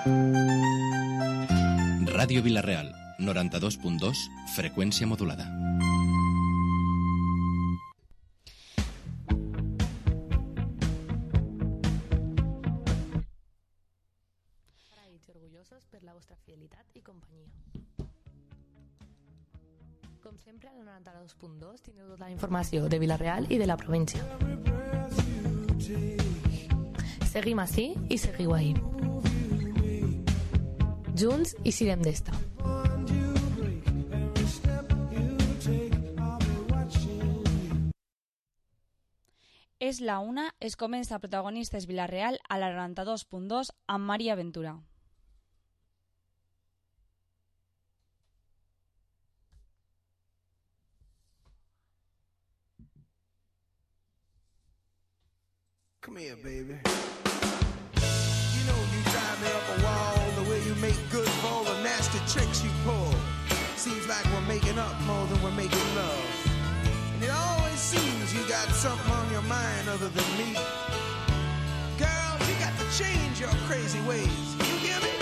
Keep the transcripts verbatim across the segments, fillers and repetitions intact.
Ràdio Vila-real, noranta-dos punt dos, freqüència modulada. Agraïts i orgullosos per la vostra fidelitat i companyia. Com sempre, al noranta-dos punt dos teniu tota la informació de Vila-real i de la província. Seguim ací i seguiu ahí. Junts i sirem d'esta. És la una, es comença Protagonistes Vila-real a la noranta-dos punt dos amb Maria Ventura. Come here, baby. You know you drive me up a wall the way you make good for all the nasty tricks you pull. Seems like we're making up more than we're making love. And it always seems you got something on your mind other than me. Girl, you got to change your crazy ways. You hear me?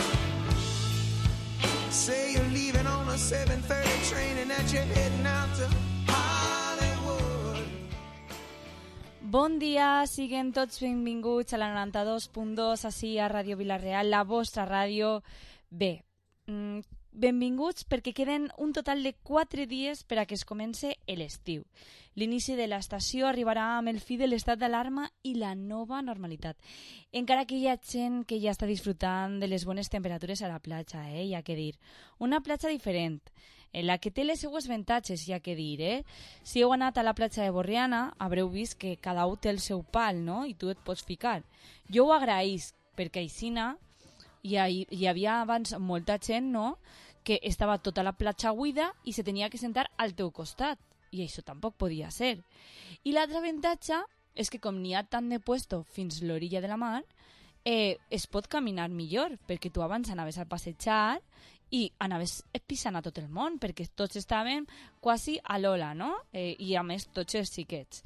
Say you're leaving on a seven thirty train and that you're heading out to Hollywood. Bon dia, siguin tots benvinguts a la noranta-dos punt dos, ací a Ràdio Vila-real, la vostra ràdio. Bé, mm, benvinguts perquè queden un total de quatre dies per a que es comence l'estiu. L'inici de l'estació arribarà amb el fi de l'estat d'alarma i la nova normalitat. Encara que hi ha gent que ja està disfrutant de les bones temperatures a la platja, eh? Hi ha que dir. Una platja diferent, en la que té les seues avantatges, hi ha que dir, eh? Si heu anat a la platja de Borriana, haureu vist que cada un té el seu pal, no? I tu et pots ficar. Jo ho agraïsc, perquè aixina hi, hi havia abans molta gent, no?, que estava tota la platja buida i se tenia que sentar al teu costat. I això tampoc podia ser. I l'altre avantatge és que com n'hi ha tant de puesto fins l'orilla de la mar, eh, es pot caminar millor, perquè tu abans anaves a passejar i anaves pisant a tot el món, perquè tots estàvem quasi a l'ola, no? Eh, I a més tots els xiquets.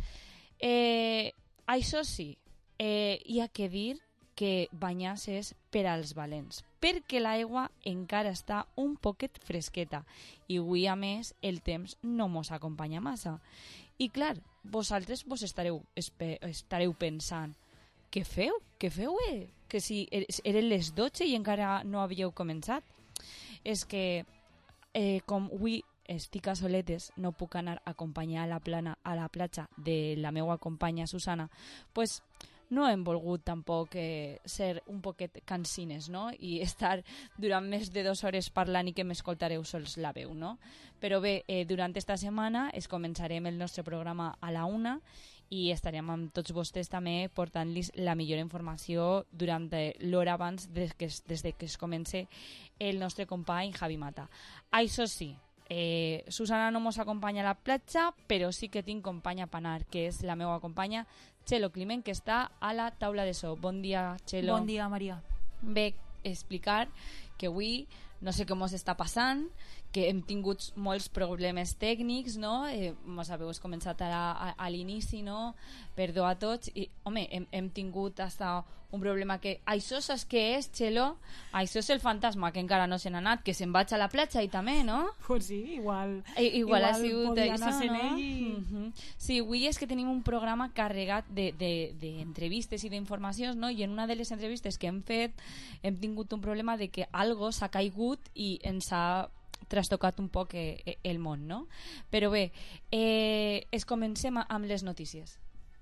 Eh, això sí, eh, hi ha que dir que banyar-se és per als valents, perquè l'aigua encara està un poquet fresqueta i avui, a més, el temps no mos acompanya massa. I clar, vosaltres vos estareu, espe, estareu pensant, què feu? Què feu, eh? Que si eren les dotze i encara no havíeu començat. És que, eh, com avui estic a soletes, no puc anar a acompanyar a la plana a la platja de la meva companya Susana, pues no hem volgut tampoc eh, ser un poquet cansines, no? I estar durant més de dues hores parlant i que m'escoltareu sols la veu, no? Però bé, eh, durant esta setmana es començarem el nostre programa a la una i estarem amb tots vostès també portant-los la millor informació durant l'hora abans des que, des de que es comence el nostre company Javi Mata. Això sí, Eh, Susana no mos acompanya a la platja, però sí que tinc companya per anar, que és la meva companya Txelo Climent, que està a la taula de so. Bon dia, Txelo. Bon dia, Maria. Bé, explicar que avui no sé què mos està passant, que hem tingut molts problemes tècnics, no? Eh, mos haveu començat a, a, a l'inici, no? Perdó a tots. I, home, hem, hem tingut hasta un problema que... Això saps què és, Txelo? Això és el fantasma, que encara no se n'ha anat, que se'n vaig a la platja i també, no? Pues sí, igual... I, igual, igual ha sigut podria això, anar sent no? ell i... Uh-huh. Sí, avui és que tenim un programa carregat d'entrevistes de, de, i d'informacions, no? I en una de les entrevistes que hem fet hem tingut un problema de que algo s'ha caigut i ens ha trastocat un poc eh, el món, no? Però bé, eh, es comencem amb les notícies.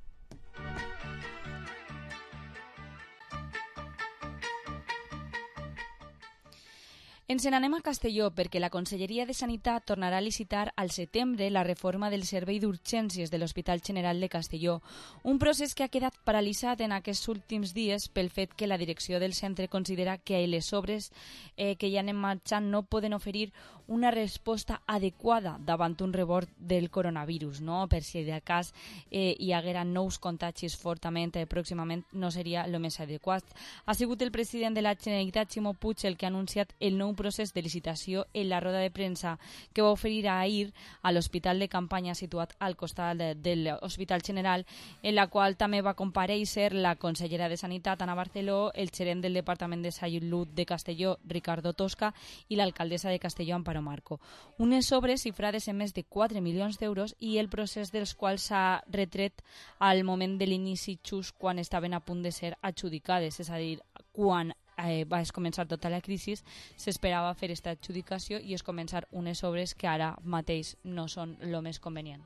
Ens n'anem a Castelló perquè la Conselleria de Sanitat tornarà a licitar al setembre la reforma del servei d'urgències de l'Hospital General de Castelló, un procés que ha quedat paralitzat en aquests últims dies pel fet que la direcció del centre considera que les obres eh, que hi han en marxa no poden oferir una resposta adequada davant un rebot del coronavirus, no? Per si de cas eh, hi hagueren nous contagis fortament eh, pròximament, no seria el més adequat. Ha sigut el president de la Generalitat, Ximo Puig, el que ha anunciat el nou procés de licitació en la roda de premsa que va oferir ahir a l'Hospital de Campanya situat al costat de, de l'Hospital General, en la qual també va comparèixer la consellera de Sanitat, Ana Barceló, el gerent del Departament de Salut de Castelló, Ricardo Tosca, i l'alcaldessa de Castelló, Amparo Marco. Unes obres xifrades en més de quatre milions d'euros i el procés dels quals s'ha retret al moment de l'inici just quan estaven a punt de ser adjudicades, és a dir, quan eh, va començar tota la crisi, s'esperava fer aquesta adjudicació i es començar unes obres que ara mateix no són el més convenient.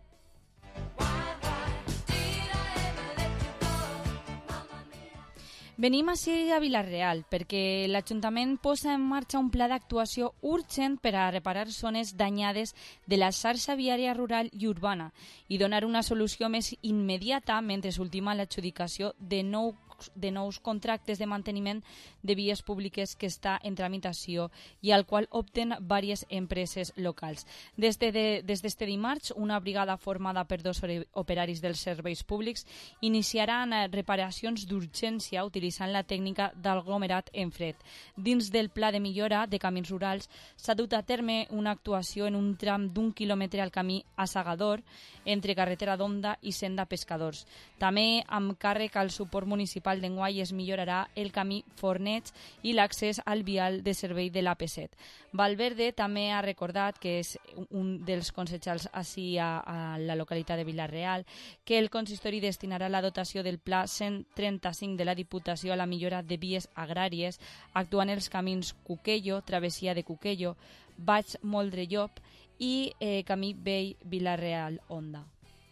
Venim així a Vila-real perquè l'Ajuntament posa en marxa un pla d'actuació urgent per a reparar zones danyades de la xarxa viària rural i urbana i donar una solució més immediata mentre s'ultima l'adjudicació de nou de nous contractes de manteniment de vies públiques que està en tramitació i al qual opten diverses empreses locals. Des de, des d'este dimarts, una brigada formada per dos operaris dels serveis públics iniciaran reparacions d'urgència utilitzant la tècnica d'aglomerat en fred. Dins del pla de millora de camins rurals s'ha dut a terme una actuació en un tram d'un quilòmetre al camí a Sagador entre carretera d'Onda i Senda Pescadors. També amb càrrec al suport municipal d'enguany es millorarà el camí Fornets i l'accés al vial de servei de l'A P set. Valverde també ha recordat, que és un dels consellers ací a, a la localitat de Vila-real, que el consistori destinarà la dotació del Pla cent trenta-cinc de la Diputació a la millora de vies agràries, actuant els camins Cuquello, Travessia de Cuquello, Baix Moldre-Llop i eh, Camí Vell Vila-real-Onda.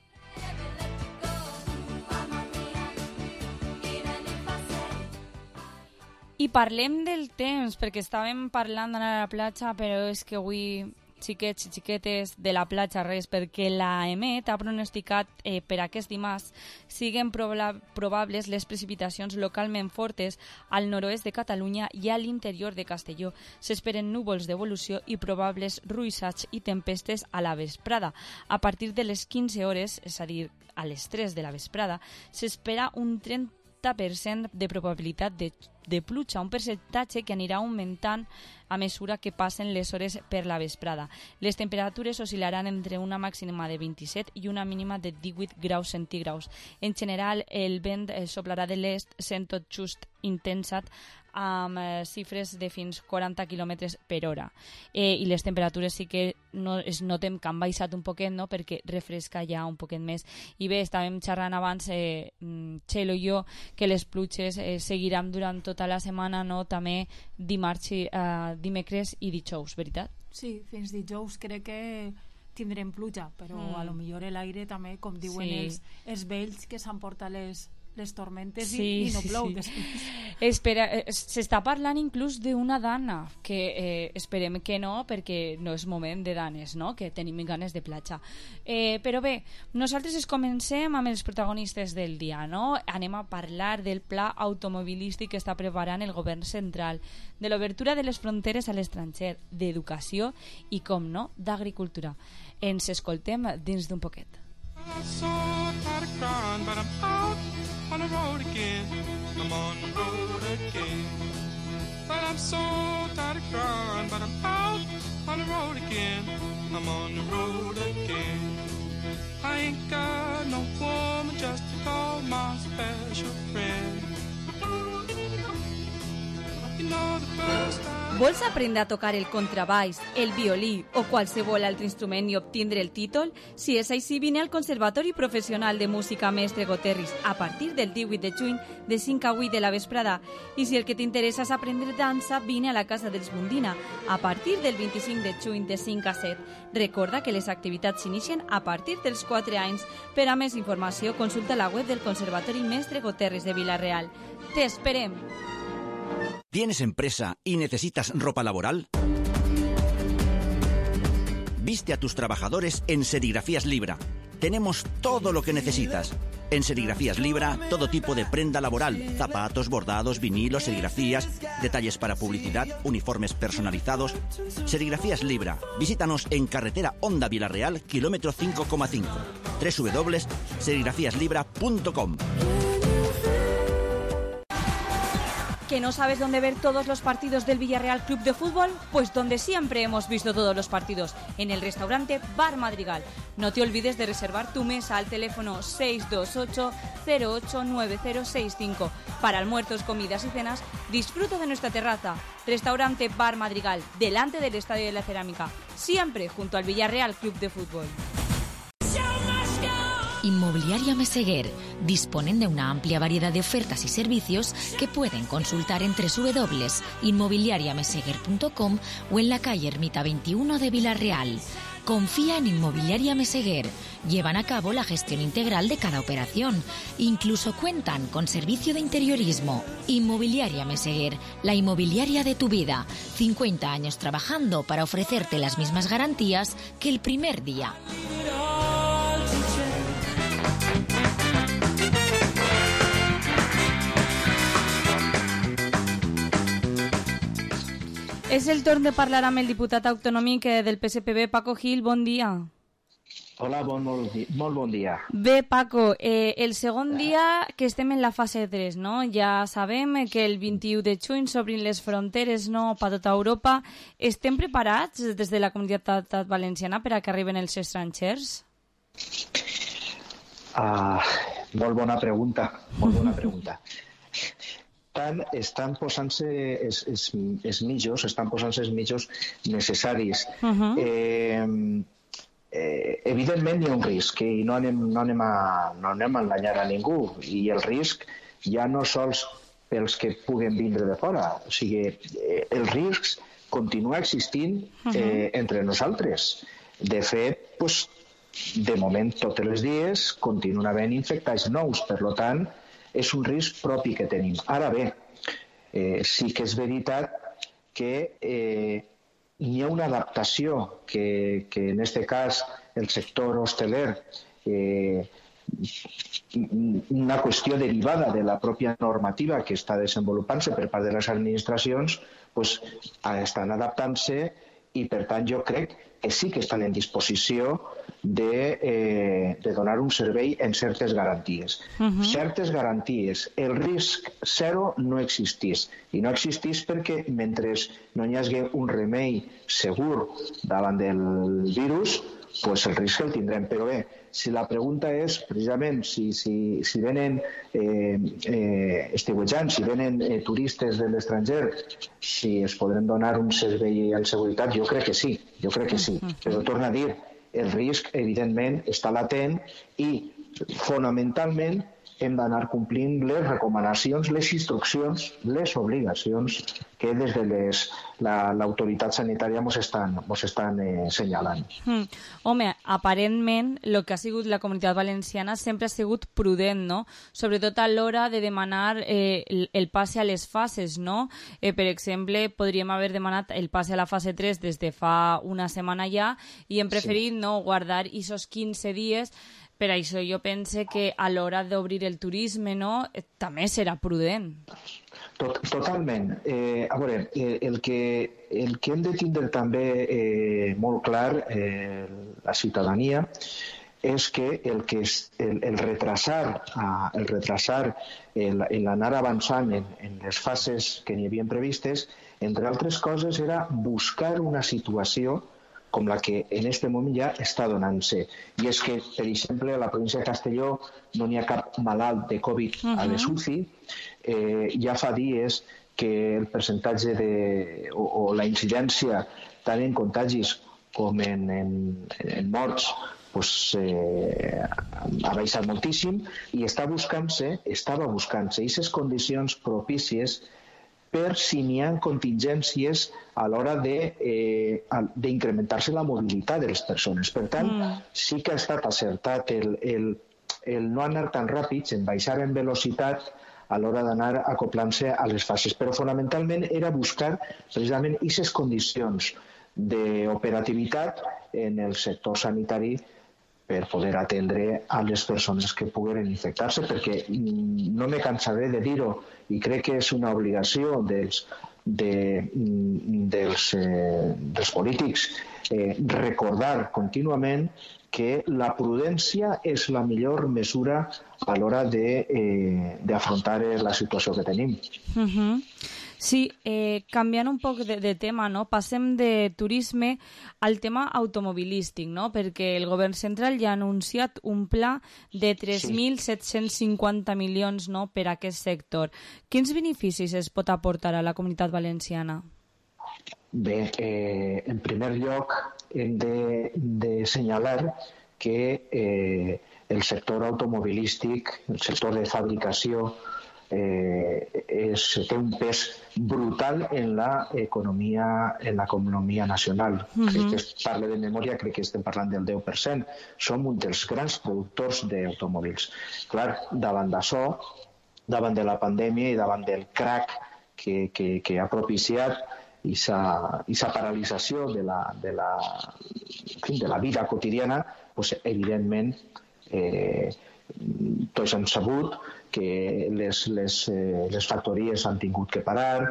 I parlem del temps, perquè estàvem parlant d'anar a la platja, però és que avui, xiquets i xiquetes de la platja, res, perquè la EMET ha pronosticat eh, per aquest dimarts siguen proba- probables les precipitacions localment fortes al nord-oest de Catalunya i a l'interior de Castelló. S'esperen núvols d'evolució i probables ruixats i tempestes a la vesprada. A partir de les quinze hores, és a dir, a les tres de la vesprada, s'espera un trenta per cent de probabilitat de, de pluja, un percentatge que anirà augmentant a mesura que passen les hores per la vesprada. Les temperatures oscil·laran entre una màxima de vint-i-set i una mínima de divuit graus centígrads. En general, el vent soplarà de l'est, sent tot just intensat, amb eh, xifres de fins quaranta quilòmetres per hora. Eh, I les temperatures sí que no, es notem que han baixat un poquet, no?, perquè refresca ja un poquet més. I bé, estàvem xerrant abans, eh, Txelo i jo, que les pluges eh, seguiran durant tota la setmana, no?, també dimarts, eh, dimecres i dijous, veritat? Sí, fins dijous crec que tindrem pluja, però mm. a lo millor l'aire també, com diuen sí. els, els vells que s'emporten les les tormentes sí, i, i no plou sí, sí. després. Espera, s'està parlant inclús d'una dana, que eh, esperem que no, perquè no és moment de danes, no?, que tenim ganes de platja. Eh, però bé, nosaltres es comencem amb els protagonistes del dia, no? Anem a parlar del pla automobilístic que està preparant el govern central, de l'obertura de les fronteres a l'estranger, d'educació i, com no, d'agricultura. Ens escoltem dins d'un poquet. I'm so tired of crying, but I'm out on the road again. I'm on the road again. But I'm so tired of crying, but I'm out on the road again. I'm on the road again. I ain't got no woman just to call my special friend. You know the first time. Vols aprendre a tocar el contrabaix, el violí o qualsevol altre instrument i obtindre el títol? Si és així, vine al Conservatori Professional de Música Mestre Goterris a partir del divuit de juny de cinc a vuit de la vesprada. I si el que t'interessa és aprendre dansa, vine a la Casa dels Mundina a partir del vint-i-cinc de juny de cinc a set. Recorda que les activitats s'inicien a partir dels quatre anys. Per a més informació, consulta la web del Conservatori Mestre Goterris de Vila-real. Te esperem! ¿Tienes empresa y necesitas ropa laboral? Viste a tus trabajadores en Serigrafías Libra. Tenemos todo lo que necesitas. En Serigrafías Libra, todo tipo de prenda laboral, zapatos, bordados, vinilos, serigrafías, detalles para publicidad, uniformes personalizados. Serigrafías Libra. Visítanos en carretera Honda Vilarreal, kilómetro cinco coma cinco. doble u doble u doble u punto serigrafías libra punto com. ¿Que no sabes dónde ver todos los partidos del Villarreal Club de Fútbol? Pues donde siempre hemos visto todos los partidos, en el restaurante Bar Madrigal. No te olvides de reservar tu mesa al teléfono seis dos ocho cero ocho nueve cero seis cinco. Para almuerzos, comidas y cenas, disfruta de nuestra terraza. Restaurante Bar Madrigal, delante del Estadio de la Cerámica, siempre junto al Villarreal Club de Fútbol. Inmobiliaria Meseguer. Disponen de una amplia variedad de ofertas y servicios que pueden consultar en doble u doble u doble u punto inmobiliaria meseguer punto com o en la calle Ermita veintiuno de Vilarreal. Confía en Inmobiliaria Meseguer. Llevan a cabo la gestión integral de cada operación. Incluso cuentan con servicio de interiorismo. Inmobiliaria Meseguer, la inmobiliaria de tu vida. cincuenta años trabajando para ofrecerte las mismas garantías que el primer día. És el torn de parlar amb el diputat autonòmic del P S P B, Paco Gil. Bon dia. Hola, bon, molt, molt bon dia. Bé, Paco, eh, el segon dia que estem en la fase tres, no? Ja sabem que el vint-i-u de juny s'obrin les fronteres, no?, per tota Europa. Estem preparats des de la Comunitat Valenciana per a que arriben els estrangers? Ah, molt bona pregunta, molt bona pregunta. Estan, estan posant-se els, els, els mitjos, estan posant-se els mitjos necessaris. Uh-huh. eh, eh, evidentment hi ha un risc i no anem, no, anem a, no anem a enganyar a ningú, i el risc ja no sols pels que puguen vindre de fora, o sigui, eh, el risc continua existint eh, entre nosaltres. De fet, pues, de moment tots els dies continuen havent infectats nous, per tant és un risc propi que tenim. Ara bé, eh, sí que és veritat que eh, hi ha una adaptació que, que en aquest cas el sector hosteler, eh, una qüestió derivada de la pròpia normativa que està desenvolupant-se per part de les administracions, pues, estan adaptant-se i per tant jo crec que sí que estan en disposició de, eh, de donar un servei en certes garanties. Uh-huh. Certes garanties. El risc zero no existís. I no existís perquè mentre no hi hagi un remei segur davant del virus, pues el risc el tindrem. Però bé, si la pregunta és precisament si, si, si venen eh, eh, estiuejants, si venen eh, turistes de l'estranger, si es podran donar un servei en seguretat, jo crec que sí, jo crec que sí. Però torno a dir, el risc evidentment està latent i fonamentalment hem d'anar complint les recomanacions, les instruccions, les obligacions que des de les, la, l'autoritat sanitària ens estan, mos estan eh, senyalant. Mm. Home, aparentment, el que ha sigut la Comunitat Valenciana sempre ha sigut prudent, no? Sobretot a l'hora de demanar eh, el, el passe a les fases, no? Eh, per exemple, podríem haver demanat el passe a la fase tres des de fa una setmana ja i hem preferit, sí, no, guardar aquests quinze dies. Per això jo pense que a l'hora d'obrir el turisme, no, també serà prudent. Tot, totalment. Eh, a veure, eh, el, que, el que hem de tindre també eh, molt clar, eh, la ciutadania, és que el, que és, el, el retrasar, el retrasar el, l'anar avançant en, en les fases que n'hi havien previstes, entre altres coses, era buscar una situació com la que en aquest moment ja està donant-se. I és que, per exemple, a la província de Castelló no n'hi ha cap malalt de Covid uh-huh. a les U C I. Eh, ja fa dies que el percentatge de, o, o la incidència tant en contagis com en, en, en morts pues, eh, ha baixat moltíssim i està buscant-se, estava buscant-se aquestes condicions propícies per si n'hi ha contingències a l'hora d'incrementar-se eh, la mobilitat de les persones. Per tant, mm. sí que ha estat acertat el, el, el no anar tan ràpids, en baixar en velocitat a l'hora d'anar acoplant-se a les fases. Però fonamentalment era buscar precisament aquestes condicions d'operativitat en el sector sanitari per poder atendre a les persones que puguen infectar-se, perquè no me cansaré de dir-ho i crec que és una obligació dels, de, dels, eh, dels polítics eh, recordar contínuament que la prudència és la millor mesura a l'hora d'afrontar eh, la situació que tenim. Uh-huh. Sí, eh, canviant un poc de, de tema, no? Passem de turisme al tema automobilístic, no? Perquè el govern central ja ha anunciat un pla de tres mil set-cents cinquanta milions, no?, per a aquest sector. Quins beneficis es pot aportar a la Comunitat Valenciana? Bé, eh, en primer lloc hem de, de assenyalar que eh, el sector automobilístic, el sector de fabricació, Eh, és, té un pes brutal en l'economia en l'economia nacional. Uh-huh. Crec que es parla de memòria, crec que estem parlant del deu per cent. Som un dels grans productors d'automòbils. Clar, davant d'això, davant de la pandèmia i davant del crac que, que, que ha propiciat aquesta paralització de la, de la, en fi, de la vida quotidiana, doncs, evidentment, eh, tots hem sabut que les, les, eh, les factories han tingut que parar,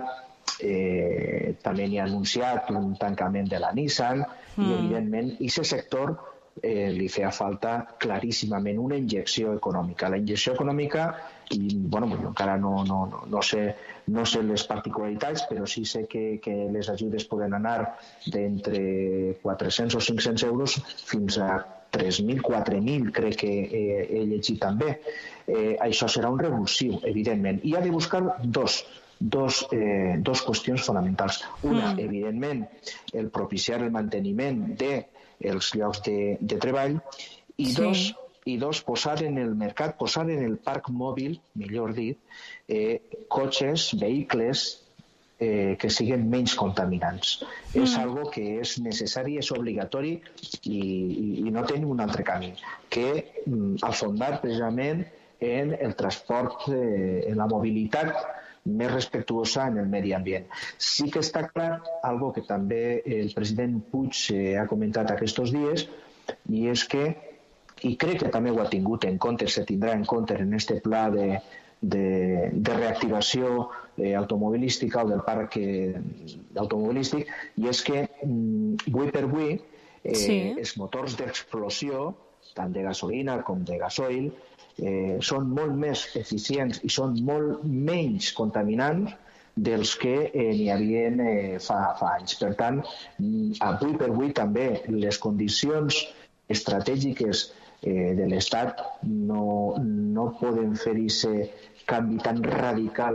eh, també n'hi ha anunciat un tancament de la Nissan, mm. i evidentment aquest sector eh, li feia falta claríssimament una injecció econòmica. La injecció econòmica, i bueno, encara no, no, no, no, sé, no sé les particularitats, però sí sé que, que les ajudes poden anar d'entre quatre-cents o cinc-cents euros fins a tres mil, quatre mil, crec que eh, he llegit també. Eh, això serà un revulsiu, evidentment. I ha de buscar dos, dos, eh, dos qüestions fonamentals. Una, mm. evidentment, el propiciar el manteniment dels llocs de, de treball, i, sí. dos, i dos, posar en el mercat, posar en el parc mòbil, millor dit, eh, cotxes, vehicles, Eh, que siguin menys contaminants. Mm. És algo que és necessari, és obligatori i, i, i no tenim un altre camí que mm, afondar precisament en el transport, eh, en la mobilitat més respectuosa en el medi ambient. Sí que està clar, algo que també el president Puig eh, ha comentat aquests dies, i és que, i crec que també ho ha tingut en compte, se tindrà en compte en aquest pla de de, de reactivació eh, automobilística o del parc eh, automobilístic, i és que mm, avui per avui eh, sí. els motors d'explosió, tant de gasolina com de gasoil, eh, són molt més eficients i són molt menys contaminants dels que eh, n'hi havia eh, fa, fa anys. Per tant, avui per avui també les condicions estratègiques eh, de l'Estat no, no poden fer aquest canvi tan radical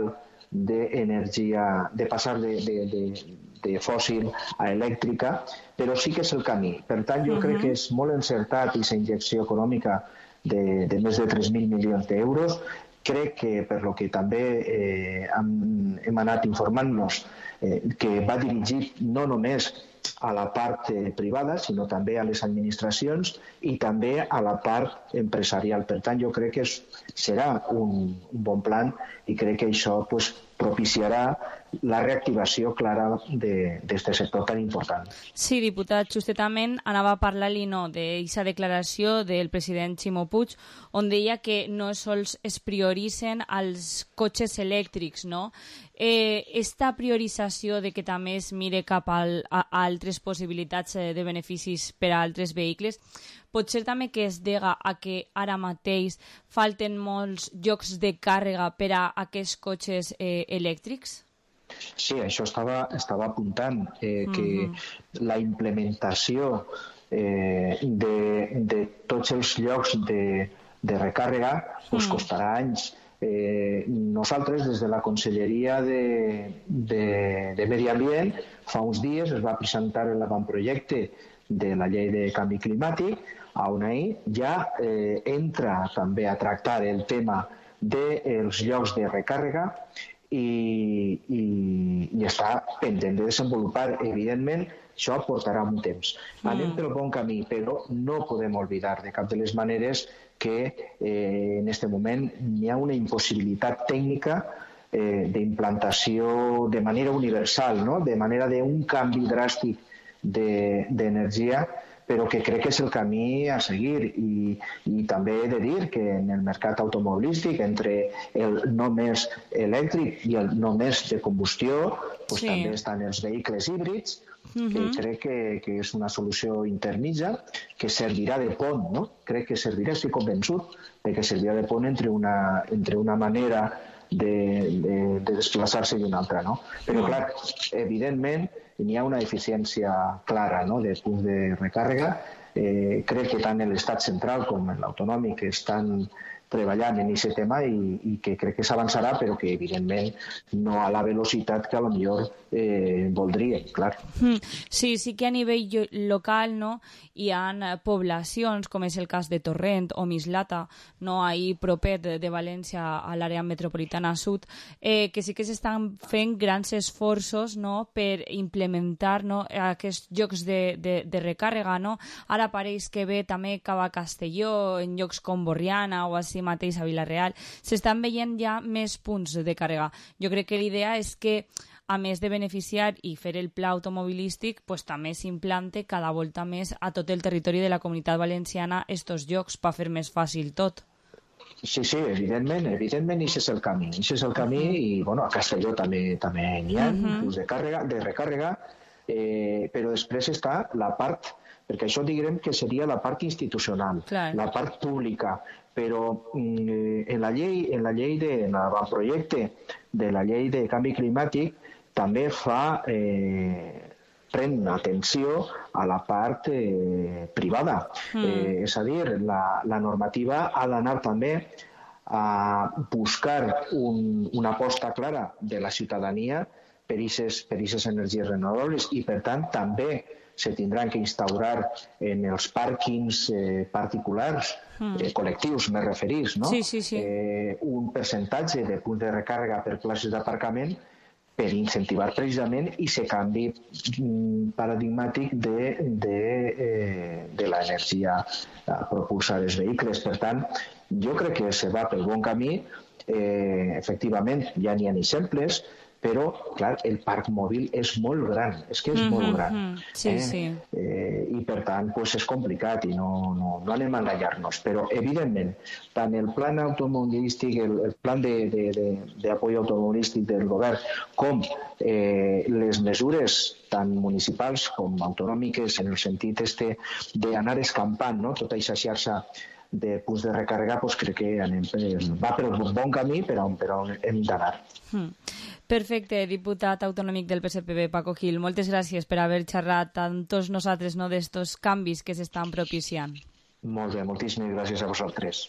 d'energia, de passar de, de, de, de fòssil a elèctrica, però sí que és el camí. Per tant, jo uh-huh. crec que és molt encertat aquesta injecció econòmica de, de més de tres mil milions d'euros. Crec que, per lo que també eh, hem, hem anat informant-nos, eh, que va dirigit no només a la part eh, privada, sinó també a les administracions i també a la part empresarial. Per tant, jo crec que és, serà un, un bon plan i crec que això pues, propiciarà la reactivació clara d'aquest sector tan important. Sí, diputat, justament anava a parlar-li no, d'aquesta declaració del president Ximo Puig, on deia que no sols es prioritzen els cotxes elèctrics, no? Eh, esta priorització de que també es mire cap al, a, a altres possibilitats de beneficis per a altres vehicles, pot ser també que es dega a que ara mateix falten molts llocs de càrrega per a aquests cotxes eh, elèctrics? Sí, això estava, estava apuntant, eh, que mm-hmm. la implementació eh, de, de tots els llocs de, de recàrrega pues, mm. costarà anys. Eh, nosaltres, des de la Conselleria de, de, de Medi Ambient, fa uns dies es va presentar l'avantprojecte de la llei de canvi climàtic, on ahir ja eh, entra també a tractar el tema dels llocs de recàrrega i, i, i està pendent de desenvolupar. Evidentment, això portarà un temps. Anem pel bon camí, però no podem oblidar de cap de les maneres que eh, en aquest moment hi ha una impossibilitat tècnica eh, d'implantació de manera universal, no? De manera d'un canvi dràstic d'energia, però que crec que és el camí a seguir. I, i també he de dir que en el mercat automobilístic, entre el només elèctric i el només de combustió, pues sí. també estan els vehicles híbrids, uh-huh. que crec que, que és una solució intermitja que servirà de pont, no? Crec que servirà, estic convençut, de que servirà de pont entre una, entre una manera de, de, de desplaçar-se i una altra, no? Però, clar, evidentment, n'hi ha una eficiència clara, no?, de punts de recàrrega. Eh, crec que tant l'estat central com l'autonòmic estan treballant en aquest tema i, i que crec que s'avançarà, però que evidentment no a la velocitat que a lo millor eh, voldríem, clar. Sí, sí que a nivell local, no, hi ha poblacions, com és el cas de Torrent o Mislata, no, ahí propet de, de València a l'àrea metropolitana sud, eh, que sí que s'estan fent grans esforços, no, per implementar, no, aquests llocs de, de, de recàrrega, no. Ara pareix que ve també cap a Castelló, en llocs com Borriana o així mateix a Vila-real, s'estan veient ja més punts de càrrega. Jo crec que l'idea és que, a més de beneficiar i fer el pla automobilístic, pues, també s'implante cada volta més a tot el territori de la Comunitat Valenciana estos llocs per fer més fàcil tot. Sí, sí, evidentment, evidentment, això és el camí. Això és el camí i, bueno, a Castelló també també n'hi ha uh-huh. punts de càrrega, de recàrrega, eh, però després està la part, perquè això diguem que seria la part institucional, clar. La part pública, però eh, en la llei, en la llei de, en l'avantprojecte de la llei de canvi climàtic també fa eh, pren atenció a la part eh, privada. Mm. Eh, és a dir, la, la normativa ha d'anar també a buscar un, una aposta clara de la ciutadania per aquestes energies renovables i, per tant, també se tindran que instaurar en els pàrquings eh, particulars, eh, col·lectius, me referís, no? Sí, sí, sí. Eh, un percentatge de punts de recàrrega per places d'aparcament per incentivar precisament i se canvi mm, paradigmàtic de, de, eh, de l'energia a propulsar els vehicles. Per tant, jo crec que se va pel bon camí. Eh, efectivament, ja n'hi ha exemples, però, clar, el parc mòbil és molt gran, és que és mm-hmm, molt gran. Sí, eh? sí. Eh, I, per tant, pues, és complicat i no, no, no anem a enganyar-nos. Però, evidentment, tant el plan automobilístic, el, el plan d'apoyo automobilístic del govern, com eh, les mesures tant municipals com autonòmiques en el sentit este d'anar escampant, no?, tota aquesta xarxa de punts de recàrrega, pues, crec que anem, va per un bon camí, però on hem d'anar. Mm. Perfecte, diputat autonòmic del P S P B, Paco Gil. Moltes gràcies per haver xerrat amb tots nosaltres, no, d'estos canvis que s'estan propiciant. Molt bé, moltíssimes gràcies a vosaltres.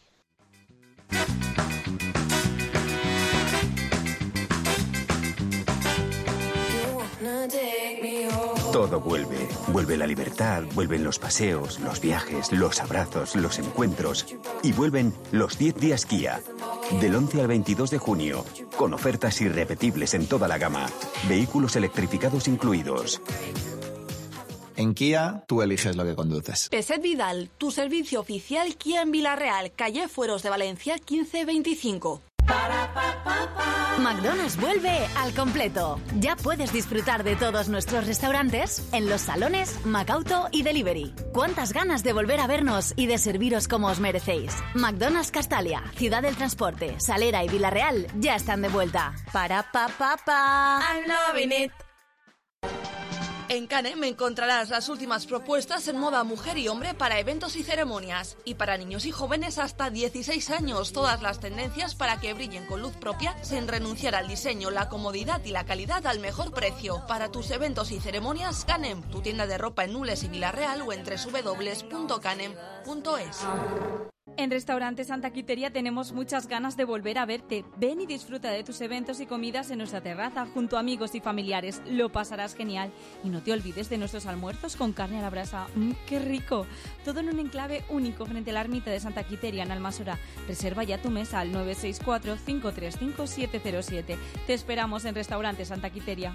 Todo vuelve. Vuelve la libertad, vuelven los paseos, los viajes, los abrazos, los encuentros. Y vuelven los diez días Kia. Del once al veintidós de junio. Con ofertas irrepetibles en toda la gama. Vehículos electrificados incluidos. En Kia, tú eliges lo que conduces. Peset Vidal, tu servicio oficial Kia en Vila-real, calle Fueros de Valencia quince veinticinco. McDonald's vuelve al completo. Ya puedes disfrutar de todos nuestros restaurantes en los salones, Macauto y Delivery. ¿Cuántas ganas de volver a vernos y de serviros como os merecéis? McDonald's Castalia, Ciudad del Transporte, Salera y Vila-real ya están de vuelta. Para pa pa pa. I'm loving it. En Canem encontrarás las últimas propuestas en moda mujer y hombre para eventos y ceremonias. Y para niños y jóvenes hasta dieciséis años, todas las tendencias para que brillen con luz propia sin renunciar al diseño, la comodidad y la calidad al mejor precio. Para tus eventos y ceremonias, Canem, tu tienda de ropa en Nules y Vila-real o en doble u doble u doble u punto canem punto es. En Restaurante Santa Quiteria tenemos muchas ganas de volver a verte. Ven y disfruta de tus eventos y comidas en nuestra terraza junto a amigos y familiares. Lo pasarás genial. Y no te olvides de nuestros almuerzos con carne a la brasa. ¡Mmm, qué rico! Todo en un enclave único frente a la ermita de Santa Quiteria en Almasora. Reserva ya tu mesa al nueve seis cuatro, cinco tres cinco, siete cero siete. Te esperamos en Restaurante Santa Quiteria.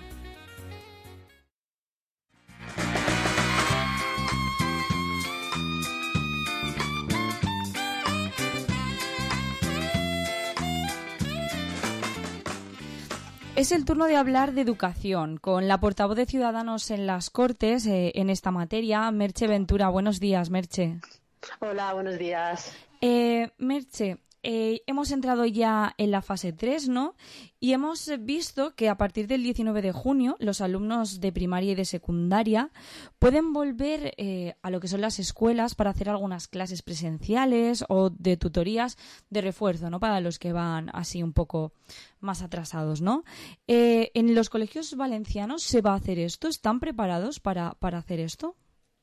Es el turno de hablar de educación con la portavoz de Ciudadanos en las Cortes eh, en esta materia, Merche Ventura. Buenos días, Merche. Hola, buenos días. Eh, Merche, eh, hemos entrado ya en la fase tres, ¿no? Y hemos visto que a partir del diecinueve de junio los alumnos de primaria y de secundaria pueden volver eh, a lo que son las escuelas para hacer algunas clases presenciales o de tutorías de refuerzo, ¿no? Para los que van así un poco más atrasados, ¿no? Eh, ¿En los colegios valencianos se va a hacer esto? ¿Están preparados para, para hacer esto?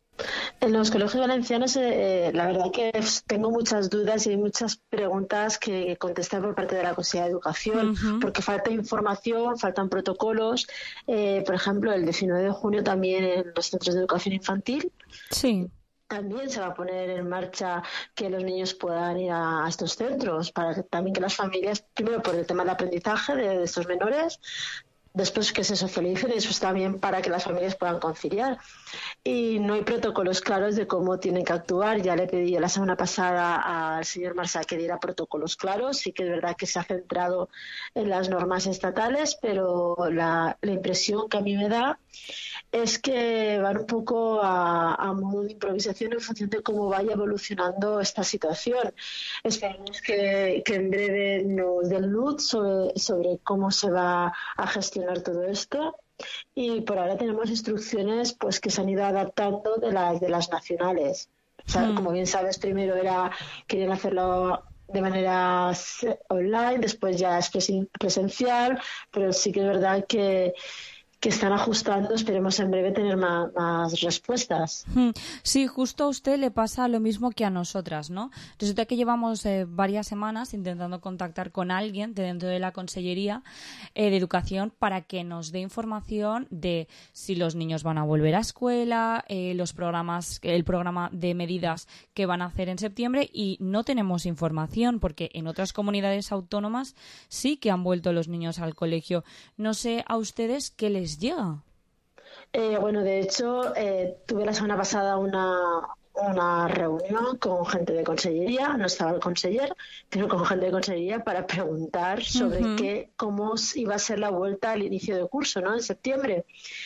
En los colegios valencianos, eh, la verdad que tengo muchas dudas y hay muchas preguntas que contestar por parte de la Consejería de Educación, uh-huh. porque falta información, faltan protocolos. Eh, por ejemplo, el diecinueve de junio también en los centros de educación infantil. Sí. También se va a poner en marcha que los niños puedan ir a estos centros, para que también que las familias, primero por el tema del aprendizaje de, de estos menores, después que se socialicen y después también para que las familias puedan conciliar. Y no hay protocolos claros de cómo tienen que actuar. Ya le pedí la semana pasada al señor Marsá que diera protocolos claros. Sí que es verdad que se ha centrado en las normas estatales, pero la, la impresión que a mí me da es que van un poco a, a modo de improvisación en función de cómo vaya evolucionando esta situación. Esperemos que, que en breve nos den luz sobre, sobre cómo se va a gestionar todo esto. Y por ahora tenemos instrucciones pues que se han ido adaptando de las de las nacionales. O sea, mm. como bien sabes, primero era querían hacerlo de manera online, después ya es presencial, pero sí que es verdad que que están ajustando, esperemos en breve tener más, más respuestas. Sí, justo a usted le pasa lo mismo que a nosotras, ¿no? Resulta que llevamos eh, varias semanas intentando contactar con alguien de dentro de la Consellería eh, de Educación para que nos dé información de si los niños van a volver a escuela, eh, los programas, el programa de medidas que van a hacer en septiembre, y no tenemos información porque en otras comunidades autónomas sí que han vuelto los niños al colegio. No sé a ustedes qué les llega. Eh, bueno, de hecho, eh, tuve la semana pasada una, una reunión con gente de Consellería, no estaba el conseller, pero con gente de Consellería para preguntar sobre uh-huh. qué, cómo iba a ser la vuelta al inicio de curso, ¿no? En septiembre.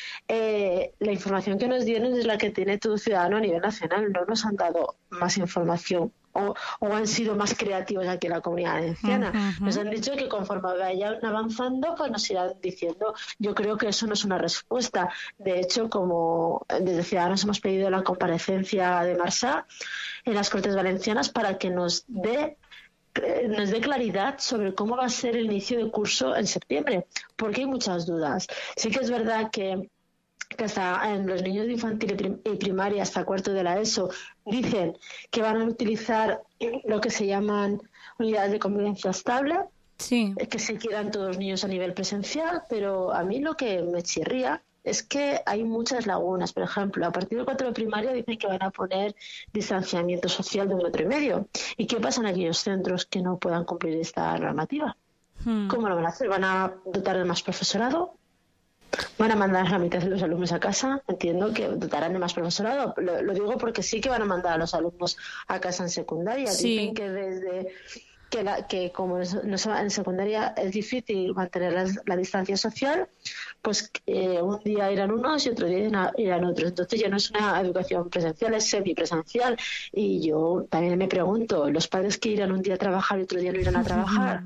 Eh, la información que nos dieron es la que tiene todo ciudadano a nivel nacional. No nos han dado más información o, o han sido más creativos aquí en la Comunidad Valenciana. Uh-huh. Nos han dicho que conforme vayan avanzando, pues nos irán diciendo. Yo creo que eso no es una respuesta. De hecho, como desde Ciudadanos hemos pedido la comparecencia de Marsá en las Cortes Valencianas para que nos dé nos dé claridad sobre cómo va a ser el inicio de curso en septiembre, porque hay muchas dudas. Sí que es verdad que que hasta en los niños de infantil y primaria hasta cuarto de la ESO dicen que van a utilizar lo que se llaman unidades de convivencia estable, sí. que se quedan todos los niños a nivel presencial, pero a mí lo que me chirría es que hay muchas lagunas. Por ejemplo, a partir del cuarto de primaria dicen que van a poner distanciamiento social de un metro y medio. ¿Y qué pasa en aquellos centros que no puedan cumplir esta normativa? Hmm. ¿Cómo lo van a hacer? ¿Van a dotar de más profesorado? ¿Van a mandar a la mitad de los alumnos a casa? Entiendo que dotarán de más profesorado. Lo, lo digo porque sí que van a mandar a los alumnos a casa en secundaria. Sí. Dicen que desde que, la, que como no, en secundaria es difícil mantener la, la distancia social, pues eh, un día irán unos y otro día irán otros. Entonces ya no es una educación presencial, es semipresencial. Y yo también me pregunto, ¿los padres que irán un día a trabajar y otro día no irán a trabajar?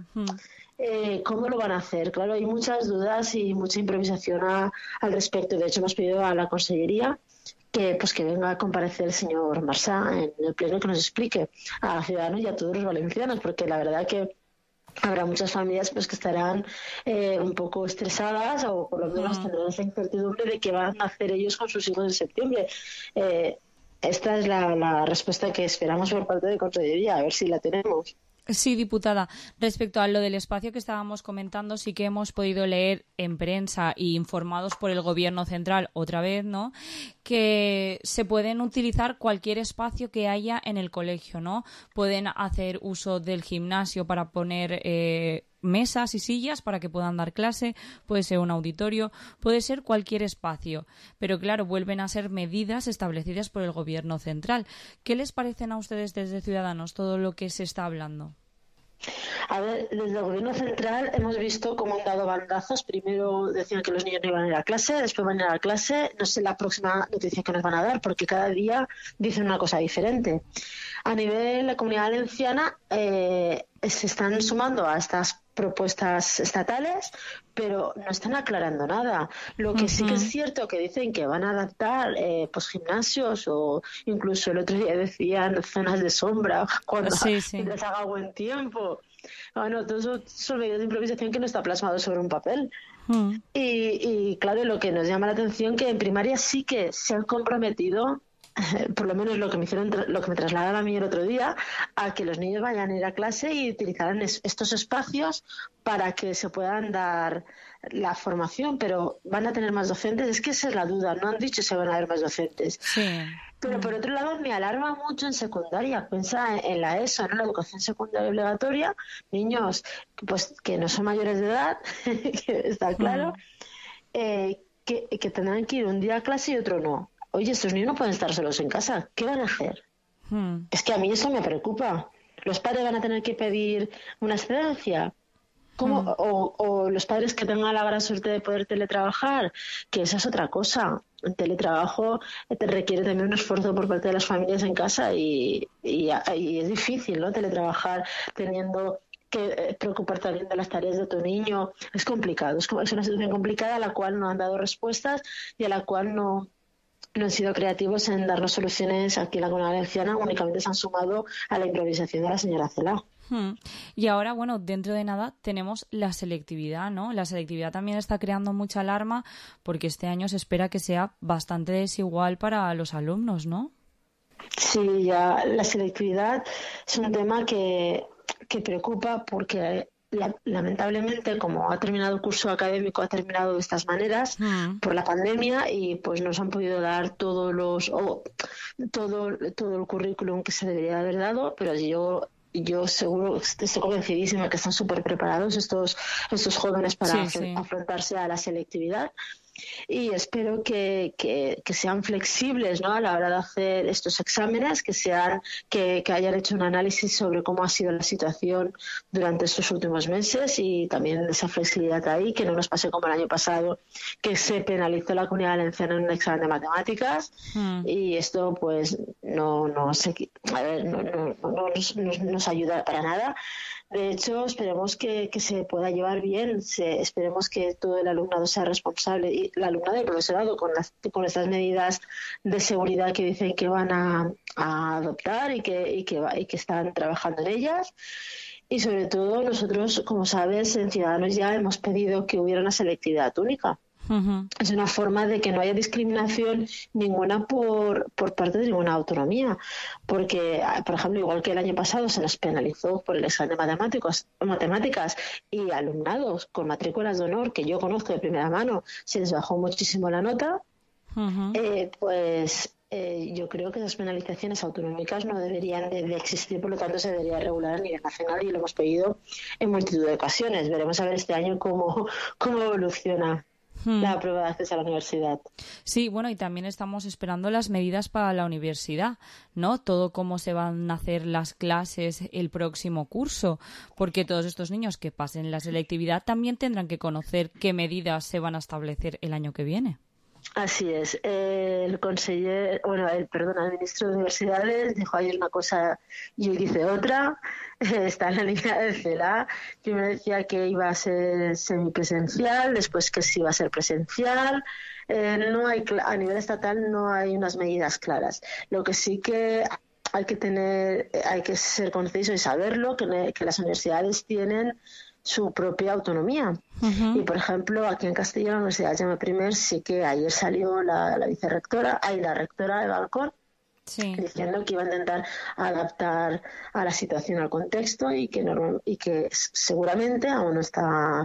Eh, ¿Cómo lo van a hacer? Claro, hay muchas dudas y mucha improvisación a, al respecto. De hecho, hemos pedido a la Consellería que pues que venga a comparecer el señor Marsá en el pleno, que nos explique a los ciudadanos y a todos los valencianos, porque la verdad que habrá muchas familias pues que estarán eh, un poco estresadas o por lo menos tendrán esa incertidumbre de qué van a hacer ellos con sus hijos en septiembre. Eh, esta es la, la respuesta que esperamos por parte de Consellería, a ver si la tenemos. Sí, diputada. Respecto a lo del espacio que estábamos comentando, sí que hemos podido leer en prensa y informados por el Gobierno central otra vez, ¿no?, que se pueden utilizar cualquier espacio que haya en el colegio, ¿no? Pueden hacer uso del gimnasio para poner eh, mesas y sillas para que puedan dar clase, puede ser un auditorio, puede ser cualquier espacio. Pero claro, vuelven a ser medidas establecidas por el Gobierno central. ¿Qué les parecen a ustedes desde Ciudadanos todo lo que se está hablando? A ver, desde el gobierno central hemos visto cómo han dado bandazos. Primero decían que los niños no iban a ir a clase, después van a ir a clase. No sé la próxima noticia que nos van a dar, porque cada día dicen una cosa diferente. A nivel de la Comunidad Valenciana eh, se están sumando a estas propuestas estatales, pero no están aclarando nada. Lo que uh-huh. sí que es cierto que dicen que van a adaptar eh, pues gimnasios, o incluso el otro día decían zonas de sombra cuando sí, sí. les haga buen tiempo. Bueno, todo eso son medios de improvisación que no está plasmado sobre un papel. Uh-huh. y, y claro, lo que nos llama la atención que en primaria sí que se han comprometido, por lo menos lo que me hicieron, lo que me trasladaron a mí el otro día, a que los niños vayan a ir a clase y utilizarán es, estos espacios para que se puedan dar la formación, pero ¿van a tener más docentes? Es que esa es la duda, no han dicho si van a haber más docentes. Sí. Pero por otro lado me alarma mucho en secundaria, piensa en, en la ESO, ¿no? La educación secundaria obligatoria, niños pues que no son mayores de edad, que está claro, eh, que, que tendrán que ir un día a clase y otro no. Oye, estos niños no pueden estar solos en casa. ¿Qué van a hacer? Hmm. Es que a mí eso me preocupa. ¿Los padres van a tener que pedir una excedencia? ¿Cómo? Hmm. O, o los padres que tengan la gran suerte de poder teletrabajar, que esa es otra cosa. El teletrabajo te requiere también un esfuerzo por parte de las familias en casa y, y, y es difícil, ¿no? Teletrabajar teniendo que preocupar también de las tareas de tu niño. Es complicado. Es, es una situación complicada a la cual no han dado respuestas y a la cual no... no han sido creativos en darnos soluciones aquí en la Comunidad Valenciana, únicamente se han sumado a la improvisación de la señora Cela. Hmm. Y ahora, bueno, dentro de nada tenemos la selectividad, ¿no? La selectividad también está creando mucha alarma porque este año se espera que sea bastante desigual para los alumnos, ¿no? Sí, ya la selectividad es un tema que, que preocupa porque... La, lamentablemente, como ha terminado el curso académico, ha terminado de estas maneras mm. por la pandemia y pues nos han podido dar todos los o, todo todo el currículum que se debería haber dado, pero yo yo seguro estoy convencidísima que están súper preparados estos estos jóvenes para sí, sí. afrontarse a la selectividad. Y espero que, que, que sean flexibles, ¿no? A la hora de hacer estos exámenes, que sean que, que hayan hecho un análisis sobre cómo ha sido la situación durante estos últimos meses y también esa flexibilidad ahí, que no nos pase como el año pasado, que se penalizó la Comunidad Valenciana en un examen de matemáticas hmm. y esto pues no, no, se, a ver, no, no, no, no nos, nos, nos ayuda para nada. De hecho, esperemos que, que se pueda llevar bien, se, esperemos que todo el alumnado sea responsable y el alumnado y el profesorado con, las, con estas medidas de seguridad que dicen que van a, a adoptar y que, y, que va, y que están trabajando en ellas. Y sobre todo nosotros, como sabes, en Ciudadanos ya hemos pedido que hubiera una selectividad única. Uh-huh. Es una forma de que no haya discriminación ninguna por, por parte de ninguna autonomía, porque, por ejemplo, igual que el año pasado se nos penalizó por el examen de matemáticas, matemáticas y alumnados con matrículas de honor, que yo conozco de primera mano, se les bajó muchísimo la nota, uh-huh. eh, pues eh, yo creo que esas penalizaciones autonómicas no deberían de, de existir, por lo tanto se debería regular a nivel nacional y lo hemos pedido en multitud de ocasiones. Veremos a ver este año cómo, cómo evoluciona la prueba de acceso a la universidad. Sí, bueno, y también estamos esperando las medidas para la universidad, ¿no? Todo cómo se van a hacer las clases el próximo curso, porque todos estos niños que pasen la selectividad también tendrán que conocer qué medidas se van a establecer el año que viene. Así es. El conseller, bueno, el, perdón, el ministro de Universidades dijo ayer una cosa y hoy dice otra. Está en la línea de Cela. Primero decía que iba a ser semipresencial, después que sí iba a ser presencial. Eh, no hay, a nivel estatal no hay unas medidas claras. Lo que sí que hay que tener, hay que ser conciso y saberlo, que, que las universidades tienen su propia autonomía. Uh-huh. Y, por ejemplo, aquí en Castilla, la Universidad Jaume I, sí que ayer salió la, la vicerrectora, ahí la rectora de Balcón, sí. diciendo que iba a intentar adaptar a la situación, al contexto, y que, normal, y que seguramente aún no está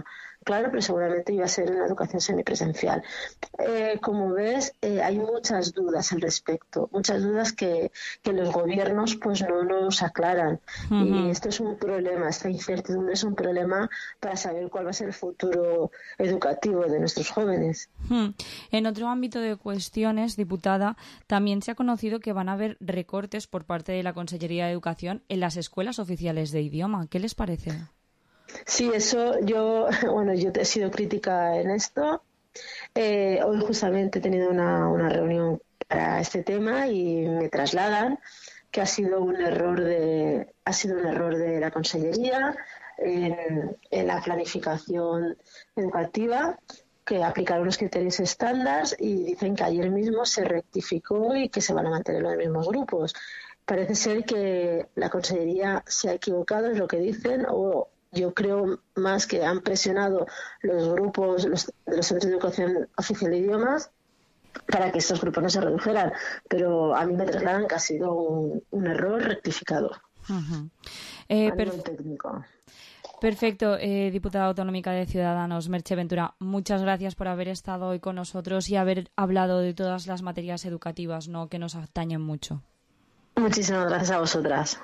claro, pero seguramente iba a ser en la educación semipresencial. Eh, como ves, eh, hay muchas dudas al respecto, muchas dudas que, que los gobiernos pues no nos aclaran. Uh-huh. Y esto es un problema, esta incertidumbre es un problema para saber cuál va a ser el futuro educativo de nuestros jóvenes. Uh-huh. En otro ámbito de cuestiones, diputada, también se ha conocido que van a haber recortes por parte de la Consellería de Educación en las escuelas oficiales de idioma. ¿Qué les parece? Sí, eso yo, bueno, yo he sido crítica en esto. Eh, hoy justamente he tenido una, una reunión para este tema y me trasladan que ha sido un error de, ha sido un error de la Consellería en, en la planificación educativa, que aplicaron unos criterios estándar y dicen que ayer mismo se rectificó y que se van a mantener los mismos grupos. Parece ser que la Consellería se ha equivocado, es lo que dicen, o yo creo más que han presionado los grupos los, de los centros de educación oficial de idiomas para que estos grupos no se redujeran. Pero a mí me trasladan que ha sido un, un error rectificado. Uh-huh. eh, a nivel técnico. Perfecto, eh, diputada autonómica de Ciudadanos, Merche Ventura, muchas gracias por haber estado hoy con nosotros y haber hablado de todas las materias educativas, ¿no?, que nos atañen mucho. Muchísimas gracias a vosotras.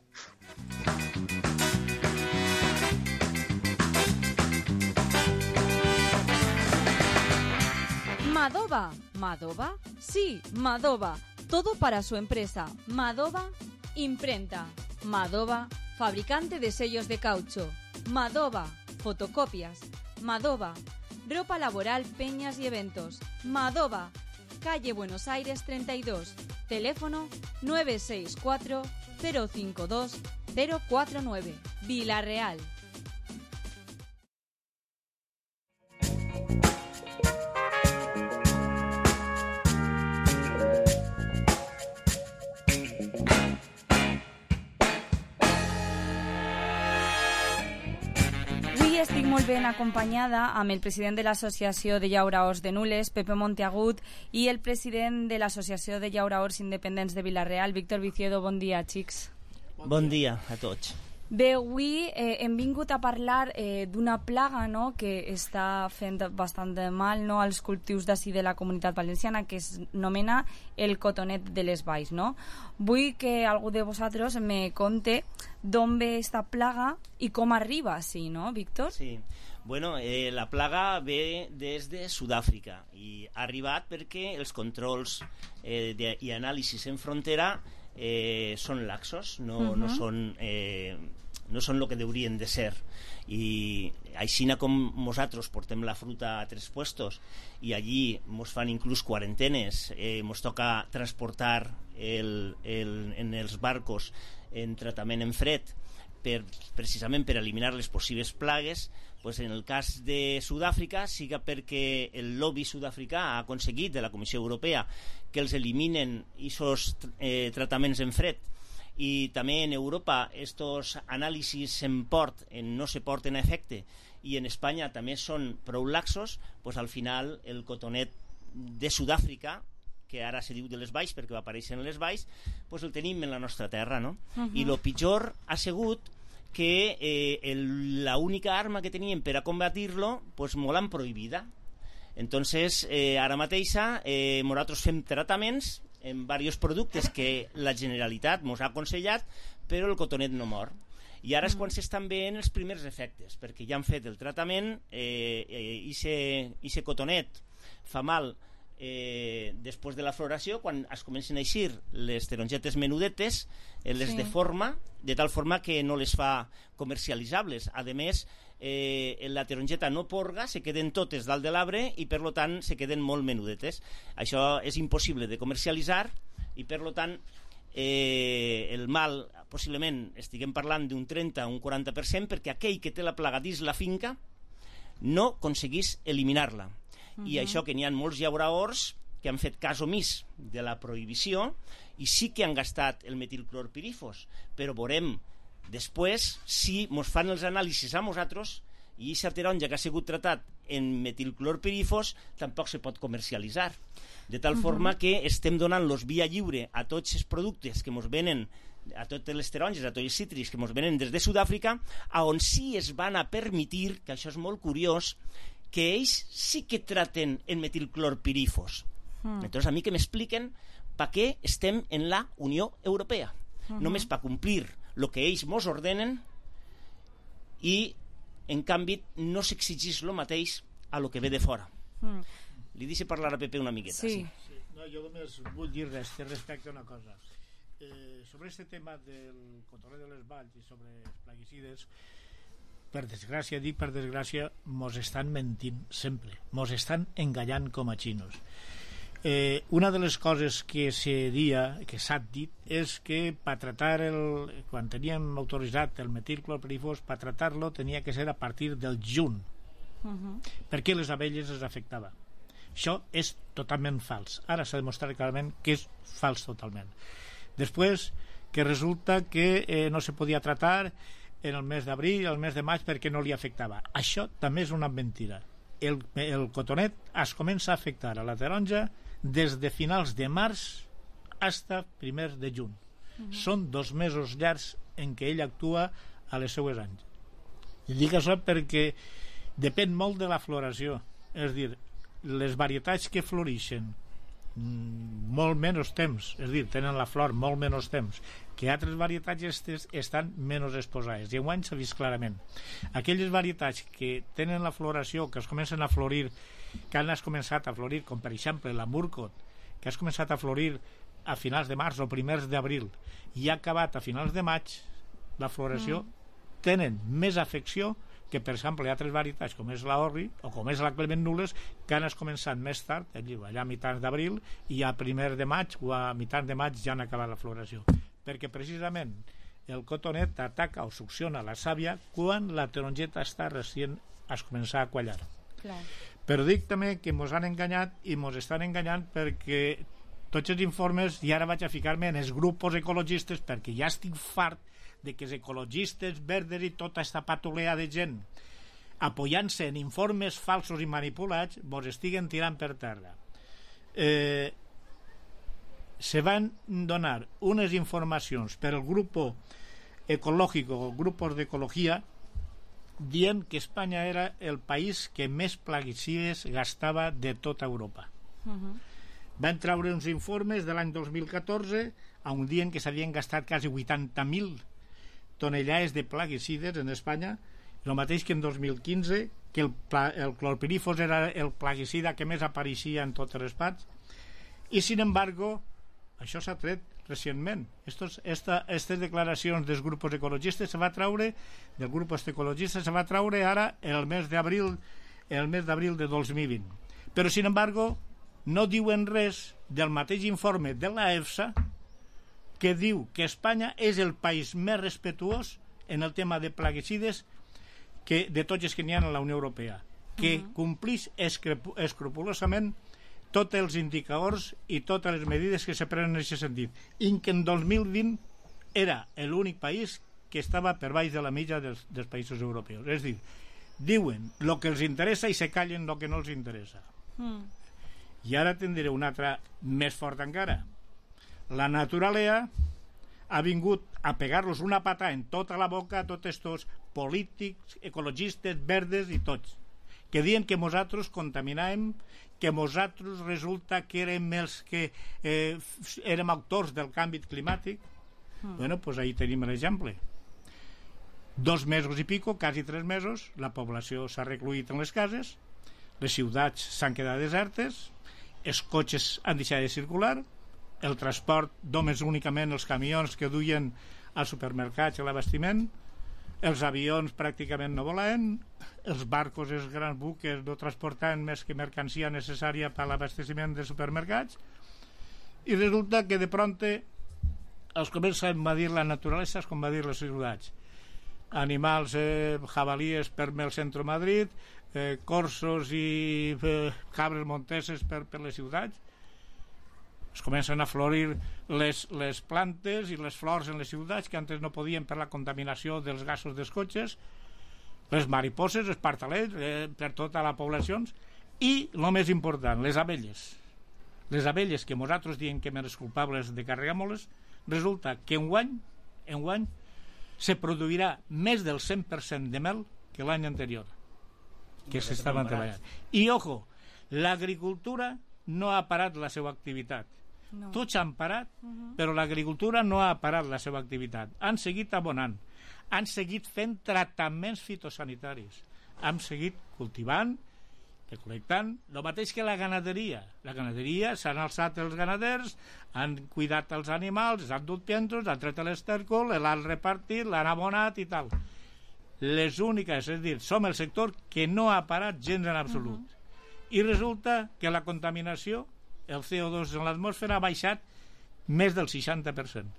Madova, Madova, sí, Madova, todo para su empresa. Madova Imprenta, Madova fabricante de sellos de caucho, Madova fotocopias, Madova ropa laboral, peñas y eventos, Madova calle Buenos Aires treinta y dos, teléfono nueve seis cuatro cero cinco dos cero cuatro nueve, Vilarreal. Estic molt ben acompanyada amb el president de l'Associació de Llauraors de Nules, Pepe Monteagut, i el president de l'Associació de Llauraors Independents de Vila-real, Víctor Viciedo. Bon dia, xics. Bon dia a tots. Bé, avui eh, hem vingut a parlar eh, d'una plaga, no?, que està fent bastant de mal, no?, als cultius d'ací de la Comunitat Valenciana, que es nomena el cotonet de les valls, no? Vull que algú de vosaltres me conte d'on ve esta plaga i com arriba així, no, Víctor? Sí, bueno, eh, la plaga ve des de Sud-àfrica i ha arribat perquè els controls eh, de, i anàlisis en frontera eh, són laxos, no, uh-huh. no són... Eh, no són el que deurien de ser, i així com nosaltres portem la fruta a tres puestos i allí mos fan inclús quarantenes, eh, mos toca transportar el, el, en els barcos en tractament en fred per, precisament per eliminar les possibles plagues, pues en el cas de Sud-àfrica siga perquè el lobby sud-africà ha aconseguit de la Comissió Europea que els eliminen aquests eh, tractaments en fred, i també en Europa estos anàlisis en port en no se porten a efecte i en Espanya també són prou laxos, pues al final el cotonet de Sud-àfrica, que ara se diu de les valls perquè va aparèixer en les valls, pues el tenim en la nostra terra, no? Uh-huh. I lo pitjor ha sigut que eh, el, la única arma que teníem per a combatir-lo pues molt han prohibida. Entonces eh, ara mateixa eh, nosaltres fem tractaments en diversos productes que la Generalitat ens ha aconsellat, però el cotonet no mor. I ara és quan s'estan veient els primers efectes, perquè ja han fet el tractament, eh, eh, i ese cotonet fa mal eh, després de la floració, quan es comencen a eixir les tarongetes menudetes, eh, les sí. deforma, de tal forma que no les fa comercialitzables. A més, eh, la tarongeta no porga, se queden totes dalt de l'arbre i per lo tant se queden molt menudetes. Això és impossible de comercialitzar i per lo tant eh, el mal possiblement estiguem parlant d'un trenta o un quaranta per cent perquè aquell que té la plaga dins la finca no aconseguís eliminar-la. Uh-huh. I això que n'hi ha molts llauraors que han fet cas omís de la prohibició i sí que han gastat el metilclorpirifos, però veurem després si mos fan els anàlisis a nosaltres i aquesta taronja que ha sigut tratat en metilclorpirifos tampoc se pot comercialitzar, de tal uh-huh. forma que estem donant-los via lliure a tots els productes que mos venen a totes les taronges, a tots els cítrics que ens venen des de Sud-àfrica, on sí es van a permetir, que això és molt curiós, que ells sí que traten en metilclorpirifos. Mm. Entonces a mi que m'expliquen per què estem en la Unió Europea. Mm-hmm. Només per complir el que ells mos ordenen i, en canvi, no s'exigís el mateix a lo que ve de fora. Mm. Li deixo parlar a Pepe una miqueta. Sí. sí. No, jo només vull dir res respecte a una cosa. Eh, sobre este tema del control de les valls i sobre els plaguicides, per desgràcia, dic per desgràcia, mos estan mentint sempre, mos estan enganyant com a xinos. Eh, una de les coses que se dia, que s'ha dit, és que per tratar el, quan teníem autoritzat el metilclorpirifos, per tratar-lo tenia que ser a partir del juny, uh-huh. perquè les abelles es afectava. Això és totalment fals. Ara s'ha demostrat clarament que és fals totalment. Després, que resulta que eh, no se podia tratar en el mes d'abril, el mes de maig, perquè no li afectava. Això també és una mentira. El, el cotonet es comença a afectar a la taronja des de finals de març fins primers de juny. Mm-hmm. Són dos mesos llargs en què ell actua a les seues anys. I dic això perquè depèn molt de la floració. És a dir, les varietats que floreixen molt menys temps, és a dir, tenen la flor molt menys temps que altres varietats estes estan menys exposades, i enguany s'ha vist clarament. Aquelles varietats que tenen la floració, que es comencen a florir, que han començat a florir, com per exemple la Murcot, que has començat a florir a finals de març o primers d'abril i ha acabat a finals de maig, la floració, mm. tenen més afecció que, per exemple, hi ha altres varietats com és la Orri o com és la Clement Nules, que han començat més tard, allà a mitjans d'abril, i a primer de maig o a mitjans de maig ja han acabat la floració. Perquè precisament el cotonet ataca o succiona la sàvia quan la tarongeta està recient a començar a quallar. Clar. Però dic també que mos han enganyat i mos estan enganyant perquè tots els informes, i ara vaig a ficar-me en els grups ecologistes perquè ja estic fart de que els ecologistes verdes i tota aquesta patolea de gent apoyant-se en informes falsos i manipulats vos estiguen tirant per terra. Eh, se van donar unes informacions per el grup ecològic o grupos d'ecologia dient que Espanya era el país que més plaguicides gastava de tota Europa. Uh-huh. Van treure uns informes de l'any dos mil catorze on dient que s'havien gastat quasi vuitanta mil tonellades de plaguicides en Espanya, el mateix que en dos mil quinze, que el, el clorpirifos era el plaguicida que més apareixia en totes les parts, i sin embargo això s'ha tret recentment. Estos, esta, estas declaracions dels grups ecologistes se va traure, del grup ecologista se va traure ara el mes d'abril, el mes d'abril de dos mil vint. Però sin embargo no diuen res del mateix informe de la EFSA que diu que Espanya és el país més respetuós en el tema de plaguicides que de tots els que n'hi ha a la Unió Europea, que uh-huh. complix escrupulosament tots els indicadors i totes les medides que se prenen en aquest sentit, i que en dos mil vint era l'únic país que estava per baix de la mitja dels, dels països europeus. És a dir, diuen el que els interessa i se callen el que no els interessa. Uh-huh. I ara tindré una altra més forta encara. La naturalea ha vingut a pegar-los una pata en tota la boca a tots estos polítics, ecologistes, verdes i tots, que diuen que nosaltres contaminàvem, que nosaltres resulta que érem els que eh, érem autors del canvi climàtic. Mm. Bueno, doncs pues ahí tenim l'exemple. Dos mesos i pico, quasi tres mesos, la població s'ha recluït en les cases, les ciutats s'han quedat desertes, els cotxes han deixat de circular, el transport d'homes únicament els camions que duien als supermercats i l'abastiment, els avions pràcticament no volaven, els barcos, els grans buques no transportaven més que mercancia necessària per a l'abastiment de supermercats, i resulta que de pronte els comença a invadir la naturalesa com va dir les ciutats. Animals, eh, jabalíes per el centre de Madrid, eh, corsos i eh, cabres monteses per, per les ciutats. Es comencen a florir les, les plantes i les flors en les ciutats que antes no podien per la contaminació dels gasos dels cotxes, les mariposes, els partalets, eh, per tota la població, i el més important, les abelles. Les abelles que nosaltres diem que eren els culpables de carregar-nos, resulta que enguany enguany se produirà més del cent per cent de mel que l'any anterior, que s'estaven treballant. I, ojo, l'agricultura no ha parat la seva activitat. No. Tots han parat, uh-huh. però l'agricultura no ha parat la seva activitat. Han seguit abonant, han seguit fent tractaments fitosanitaris, han seguit cultivant, recol·lectant, el mateix que la ganaderia. La ganaderia s'han alçat els ganaders, han cuidat els animals, han dut pientos, han tret l'estèrcol, l'han repartit, l'han abonat i tal. Les úniques, és a dir, som el sector que no ha parat gens en absolut. Uh-huh. I resulta que la contaminació, el C O dos en l'atmosfera, ha baixat més del seixanta per cent.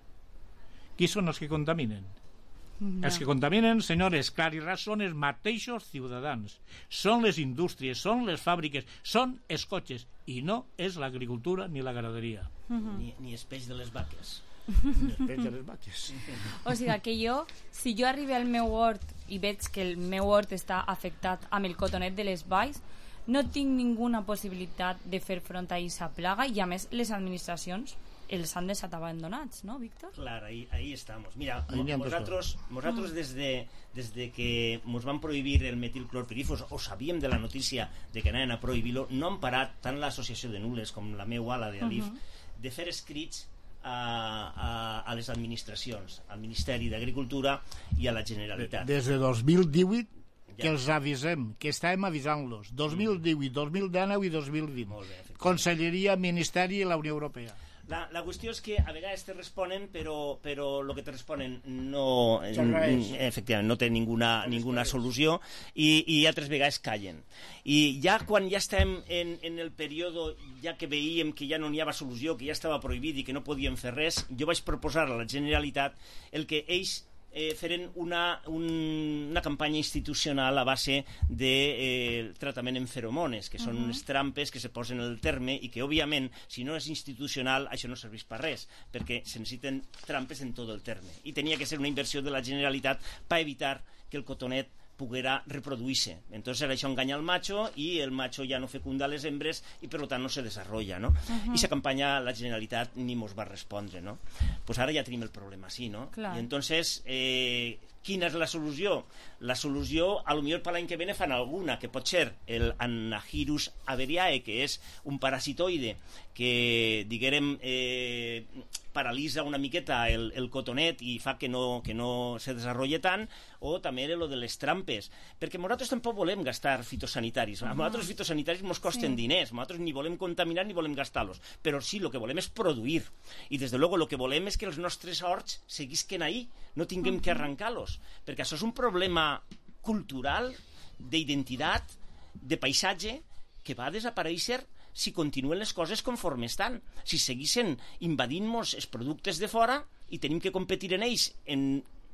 Qui són els que contaminen? No. Els que contaminen, senyores, clar i ras, són els mateixos ciutadans. Són les indústries, són les fàbriques, són els cotxes, i no és l'agricultura ni la ganaderia. Uh-huh. Ni, ni els peix de les vaques. Ni els peix de les vaques. O sigui que jo, si jo arribo al meu hort i veig que el meu hort està afectat amb el cotonet de les valls, no tinc ninguna possibilitat de fer front a aquesta plaga, i a més les administracions els han deixat abandonats, ¿no, Víctor? Claro, ahí, ahí estamos. Mira, nosotros, nosotros desde, desde que nos van prohibir el metilclorpirifos, o sabíem de la notícia de que anaven a prohibir-lo, no han parat tant l'associació de Nules com la meua, la d'Alif, uh-huh. de fer escrits a, a, a les administracions, al Ministeri d'Agricultura i a la Generalitat. Des de dos mil divuit que els avisem, que estàvem avisant-los, dos mil divuit, dos mil dinou i dos mil vint. Conselleria, Ministeri i la Unió Europea. La, la qüestió és que a vegades te responen, però, però el que te responen no, efectivament, no té ninguna, ninguna solució, i, i altres vegades callen. I ja quan ja estem en, en el període, ja que veíem que ja no n'hi havia solució, que ja estava prohibit i que no podíem fer res, jo vaig proposar a la Generalitat el que ells Eh, feren una, un, una campanya institucional a base de eh, tractament en feromones, que són uh-huh. unes trampes que se posen en el terme i que, òbviament, si no és institucional, això no serveix per res, perquè se necessiten trampes en tot el terme. I tenia que ser una inversió de la Generalitat per evitar que el cotonet poguera reproduir-se. Entonces això enganya al macho i el macho ja no fecunda les hembres i per tant no se desarrolla, ¿no? Uh-huh. I esa campanya la Generalitat ni mos va respondre, ¿no? Pues ara ja tenim el problema así, ¿no? Clar. I entonces, eh, quina és la solució? La solució, a lo millor per l'any que ve ne fan alguna, que pot ser el Anahirus averiae, que és un parasitoide que, diguérem, eh, paralitza una miqueta el, el cotonet i fa que no, que no se desenvolupe tant, o també lo de les trampes, perquè nosaltres tampoc volem gastar fitosanitaris. A nosaltres els fitosanitaris ens costen sí. diners, nosaltres ni volem contaminar ni volem gastar-los, però sí, el que volem és produir, i des de luego el que volem és que els nostres horts seguisquen ahí, no tinguem uh-huh. que arrencar-los, perquè això és un problema cultural, d'identitat, de paisatge, que va desaparèixer si continuen les coses conforme estan. Si seguissin invadint-nos els productes de fora i tenim que competir en ells en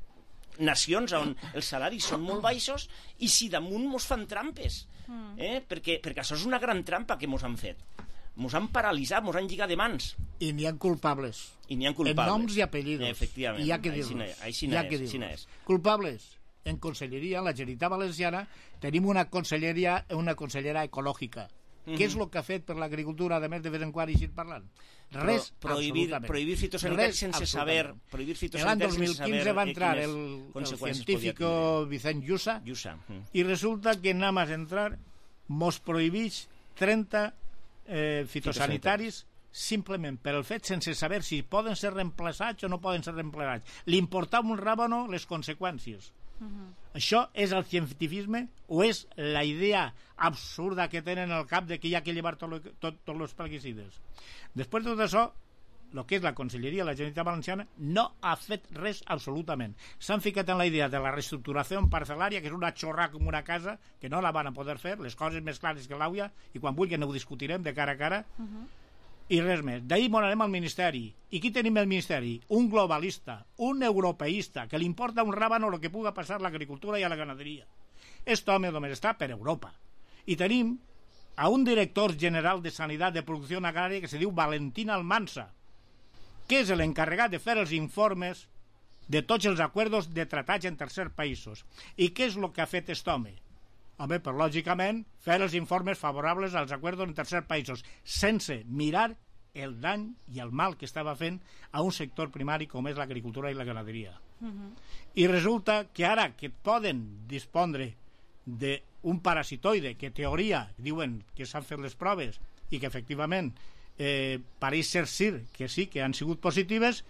nacions on els salaris són molt baixos, i si damunt mos fan trampes, eh? perquè, perquè això és una gran trampa que mos han fet. Mos han paralitzat, mos han lligat de mans. I n'hi ha culpables. I n'hi ha culpables. En noms i apellidos. Efectivament. I hi ha que dir-los. Així n'és. Culpables. En conselleria, en la Generalitat Valenciana, tenim una conselleria, una consellera ecològica. Mm-hmm. Què és el que ha fet per l'agricultura, a més de vez en quan així parlant? Res, Pro, prohibir, absolutament. Prohibir fitosanitaris sense saber... Prohibir fitosanitaris sense saber... L'any dos mil quinze va entrar el, el científico Vicent Llussa, Llussa. Mm. i resulta que nada más entrar mos prohibeix trenta eh, fitosanitaris simplement per el fet sense saber si poden ser reemplaçats o no poden ser reemplaçats. Li importava un ràbano les conseqüències. Uh-huh. Això és el cientifisme o és la idea absurda que tenen al cap de que hi ha que llevar tots tot, tot els plaguicides? Després de tot això, el que és la Conselleria de la Generalitat Valenciana no ha fet res absolutament. S'han ficat en la idea de la reestructuració parcel·lària, que és una xorra com una casa, que no la van a poder fer, les coses més clares que l'àuia, i quan vulguin ho discutirem de cara a cara. Uh-huh. I res més. D'ahir morarem al Ministeri. I qui tenim al Ministeri? Un globalista, un europeista, que li importa un ràbano el que puga passar a l'agricultura i a la ganaderia. Este home només està per Europa. I tenim a un director general de Sanitat de Producció Agrària que se diu Valentín Almansa, que és l'encarregat de fer els informes de tots els acords de tractats en tercers països. I què és el que ha fet aquest home? Home, però lògicament fer els informes favorables als acords en tercers països, sense mirar el dany i el mal que estava fent a un sector primari com és l'agricultura i la ganaderia. Uh-huh. I resulta que ara que poden dispondre d'un parasitoide que teoria diuen que s'han fet les proves i que efectivament eh, pareix ser sí que sí que han sigut positives,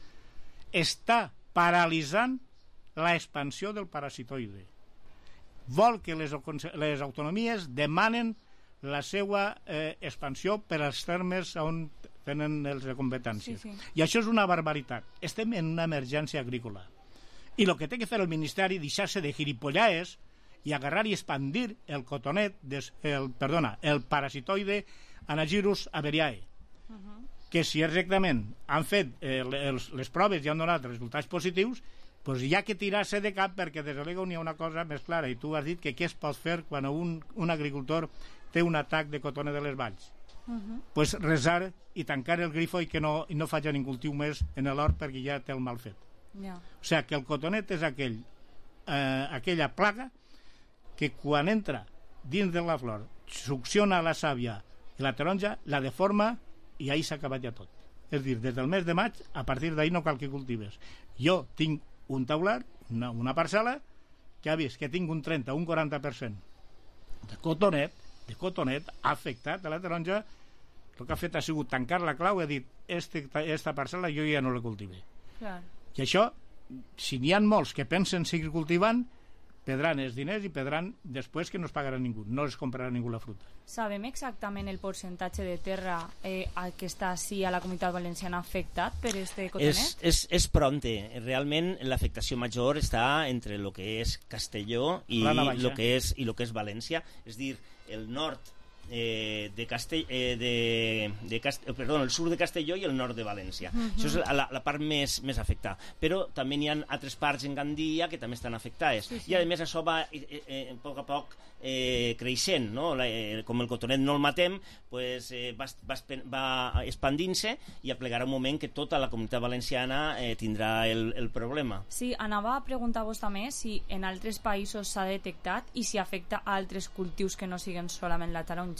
està paralitzant l'expansió del parasitoide. Vol que les, les autonomies demanen la seva eh, expansió per als termes on tenen les competències. Sí, sí. I això és una barbaritat. Estem en una emergència agrícola. I el que té que fer el Ministeri és deixar-se de gilipollaes i agarrar i expandir el cotonet, des, el, perdona, el parasitoide Anagyrus averiae, uh-huh. que si exactament han fet eh, les, les proves i han donat resultats positius, doncs hi ha que tirar-se de cap, perquè des de l'ego n'hi ha una cosa més clara, i tu has dit que què es pot fer quan un, un agricultor té un atac de cotonet de les valls. Uh-huh. Pues resar i tancar el grifo i que no, i no faci ningú cultiu més en l'hort perquè ja té el mal fet. Yeah. O sigui que el cotonet és aquell, eh, aquella plaga que quan entra dins de la flor succiona la sàvia i la taronja, la deforma i ahir s'ha acabat ja tot. És a dir, des del mes de maig, a partir d'ahir no cal que cultives. Jo tinc un taular, una, una parcel·la, que ha vist que tinc un trenta o un quaranta per cent de cotonet, de cotonet ha afectat a la taronja. El que ha fet ha sigut tancar la clau i ha dit este, esta parcel·la jo ja no la cultive. Clar. I això, si n'hi ha molts que pensen seguir cultivant, perdran els diners i perdran després que no es pagarà ningú, no es comprarà ningú la fruta. Sabem exactament el percentatge de terra eh, que està així a la Comunitat Valenciana afectat per este cotonet? És, és, és pronte. Realment l'afectació major està entre el que és Castelló i el que és, i lo que és València. És dir, el nord Eh, de Castell, eh, de, de Castell, perdó, el sud de Castelló i el nord de València. Uh-huh. Això és la, la part més, més afectada. Però també n'hi ha altres parts en Gandia que també estan afectades. Sí, sí. I a més això va eh, eh, a poc a poc eh, creixent, no? La, eh, com el cotonet no el matem, pues, eh, va, va, va expandint-se i aplegarà un moment que tota la Comunitat Valenciana eh, tindrà el, el problema. Sí, anava a preguntar-vos també si en altres països s'ha detectat i si afecta a altres cultius que no siguen solament la taronja.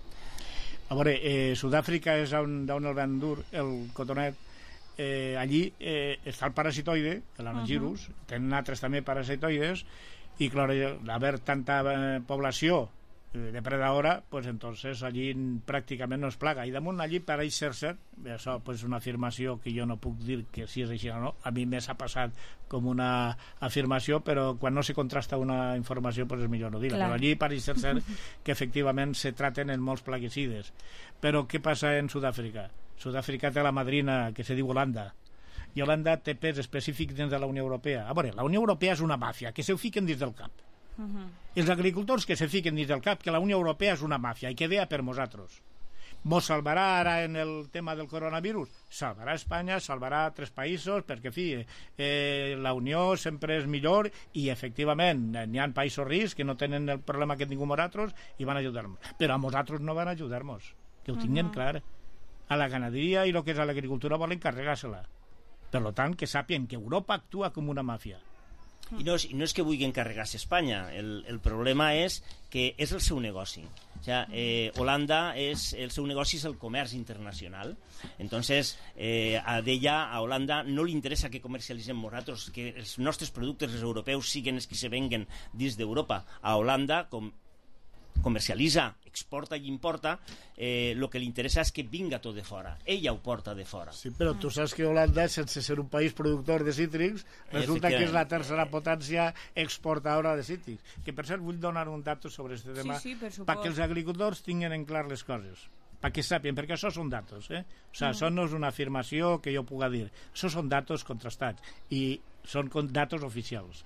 A veure, eh, Sud-àfrica és on, on el van dur el cotonet. Eh, allí eh, està el parasitoide, l'Anagyrus, uh-huh. tenen altres també parasitoides, i clar, haver tanta eh, població eh, depredadora, pues entonces allí pràcticament no es plaga. I damunt allí pareix ser cert, això és pues, una afirmació que jo no puc dir que si és així o no, a mi més ha passat com una afirmació, però quan no se contrasta una informació pues és millor no dir-la. Però allí pareix ser cert que efectivament se traten en molts plaguicides. Però què passa en Sud-àfrica? Sud-àfrica té la madrina que se diu Holanda, i Holanda té pes específic dins de la Unió Europea. A veure, la Unió Europea és una màfia, que se ho fiquen dins del cap. Uh-huh. Els agricultors que se fiquen dins del cap que la Unió Europea és una màfia i que vea per nosaltres. Mos salvarà ara en el tema del coronavirus? Salvarà Espanya, salvarà altres països, perquè fi, eh, la Unió sempre és millor i efectivament n'hi ha països rics que no tenen el problema que tinguem nosaltres i van ajudar-nos. Però a nosaltres no van ajudar-nos, que ho tinguin uh-huh. clar. A la ganaderia i el que és a l'agricultura volen carregar-se-la. Per tant, que sàpien que Europa actua com una màfia. I no, és, no és que vulguin carregar-se Espanya, el, el problema és que és el seu negoci. O sea, eh, Holanda és, el seu negoci és el comerç internacional. Entonces, eh, a d'ella, a Holanda, no li interessa que comercialitzem nosaltres, que els nostres productes, els europeus, siguin els que se venguen dins d'Europa. A Holanda, com comercialitza, exporta i importa, eh, lo que li interessa és que vinga tot de fora. Ella ho porta de fora. Sí, però tu saps que Holanda, sense ser un país productor de cítrics, resulta que és la tercera potència exportadora de cítrics. Que, per cert, vull donar un dato sobre aquest tema, sí, sí, perquè els agricultors tinguin en clar les coses, perquè sàpien, perquè això són datos, eh? O sigui, això no és una afirmació que jo puga dir, això són datos contrastats i són datos oficials.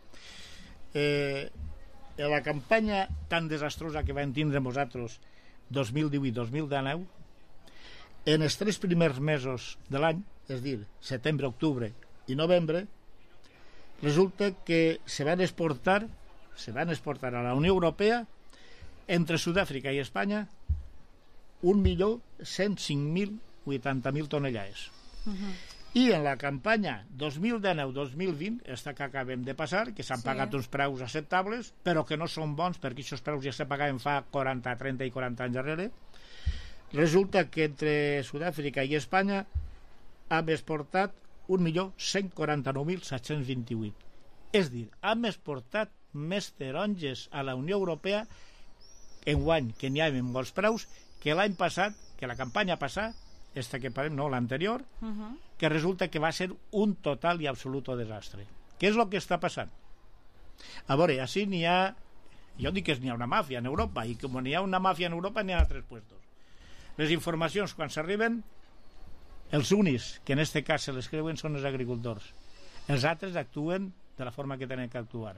Eh... En la campanya tan desastrosa que vam tindre nosaltres dos mil divuit dos mil dinou, en els tres primers mesos de l'any, és dir, setembre, octubre i novembre, resulta que se van exportar se van exportar a la Unió Europea entre Sud-àfrica i Espanya un milió cent cinc mil vuitanta mil tonellades. Uh-huh. I en la campanya dos mil dinou dos mil vint, esta que acabem de passar, que s'han sí. pagat uns preus acceptables, però que no són bons perquè aquests preus ja se pagaven fa quaranta, trenta i quaranta anys darrere, resulta que entre Sud-àfrica i Espanya hem exportat un milió cent quaranta-nou mil set-cents vint-i-vuit. És dir, hem exportat més taronges a la Unió Europea enguany, que n'hi ha en molts preus, que l'any passat, que la campanya passada, esta que parlem, no, l'anterior, uh -huh. que resulta que va ser un total i absolut desastre. Què és el que està passant? A veure, així n'hi ha, jo dic que n'hi ha una màfia en Europa, i com n'hi ha una màfia en Europa n'hi ha a tres puestos. Les informacions, quan s'arriben, els únics que en aquest cas se les creuen són els agricultors. Els altres actuen de la forma que tenen que actuar.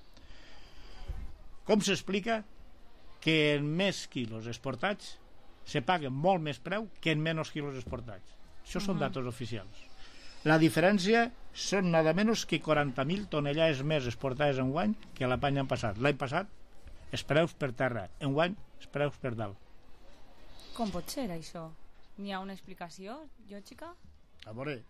Com s'explica que en més quilos exportats se paguen molt més preu que en menys quilos exportats? Això són datos oficials. La diferència són nada menys que quaranta mil tonellades més exportades en guany que l'any passat. L'any passat, els preus per terra. En guany, els preus per dalt. Com pot ser, això? N'hi ha una explicació, jo, xica? A veure,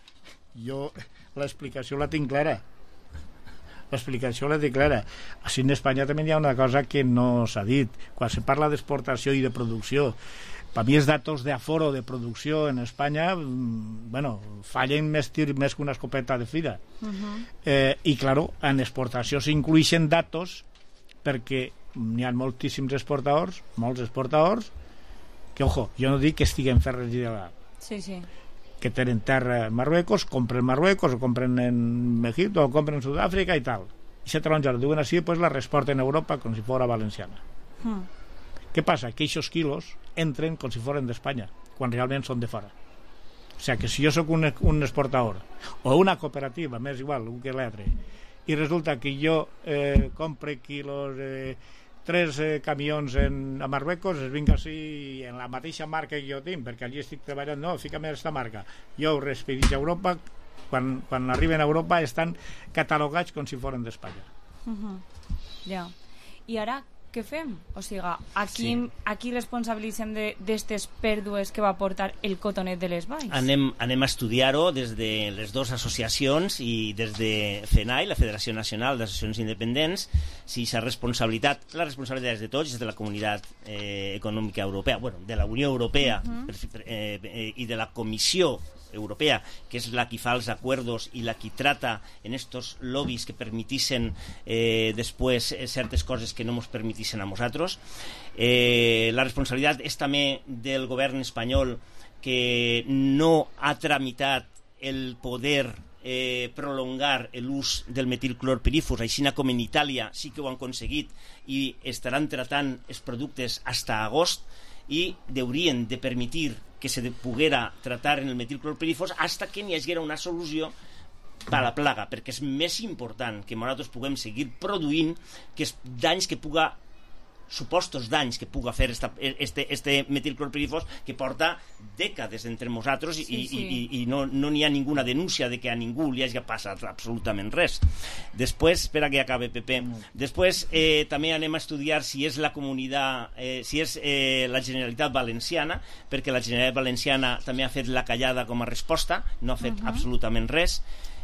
jo l'explicació la tinc clara. L'explicació la tinc clara. Així en Espanya també hi ha una cosa que no s'ha dit. Quan se parla d'exportació i de producció, per mi els datos d'aforo de producció en Espanya, bueno, fallen més tir més que una escopeta de fira. Uh -huh. eh, I, claro, en exportació s'inclueixen datos perquè n'hi ha moltíssims exportadors, molts exportadors, que, ojo, jo no dic que estiguen fent res il·legal. Sí, sí. Que tenen terra en Marruecos, compren en Marruecos, o compren en Egipto, o compren en Sud-àfrica i tal. I se taronja, lo diuen així, pues la reexporten a Europa com si fora valenciana. Hmm. Què passa? Que aquests quilos entren com si foren d'Espanya, quan realment són de fora. O sigui que si jo sóc un, un exportador, o una cooperativa, m'és igual, un que l'altre, i resulta que jo eh, compre quilos... Eh, tres eh, camions en, a Marruecos, es vinc així en la mateixa marca que jo tinc, perquè allí estic treballant, no, fica'm aquesta marca. Jo ho respedix a Europa, quan, quan arriben a Europa estan catalogats com si foren d'Espanya. Uh -huh. Ja. I ara, què fem? O sigui, aquí, sí. aquí responsabilitzem d'aquestes pèrdues que va portar el cotonet de les valls? Anem, anem a estudiar-ho des de les dues associacions i des de FENAI, la Federació Nacional d'Associacions Independents, si aquesta responsabilitat, la responsabilitat és de tots, és de la Comunitat eh, Econòmica Europea, bueno, de la Unió Europea uh -huh. per, eh, eh, i de la Comissió Europea, que és la que fa els acuerdos i la que trata en estos lobbies que permitissen eh, després eh, certes coses que no ens permitissen a nosaltres. Eh, la responsabilitat és també del govern espanyol, que no ha tramitat el poder eh, prolongar l'ús del metilclorpirifos, així com en Itàlia sí que ho han aconseguit i estaran tratant els productes fins a agost, i haurien de permetir que se poguera tratar en el metilclorpirifos hasta que n'hi haguera una solució per a la plaga, perquè és més important que nosaltres puguem seguir produint que els danys que puga supostos danys que puga fer esta, este, este metilclorpirifos, que porta dècades entre nosaltres, sí, i, sí. i, i no n'hi no ha ninguna denúncia de que a ningú li hagi passat absolutament res. Després, espera que acabe, Pepe, mm. després eh, també anem a estudiar si és la comunitat, eh, si és eh, la Generalitat Valenciana, perquè la Generalitat Valenciana també ha fet la callada com a resposta, no ha fet uh -huh. absolutament res,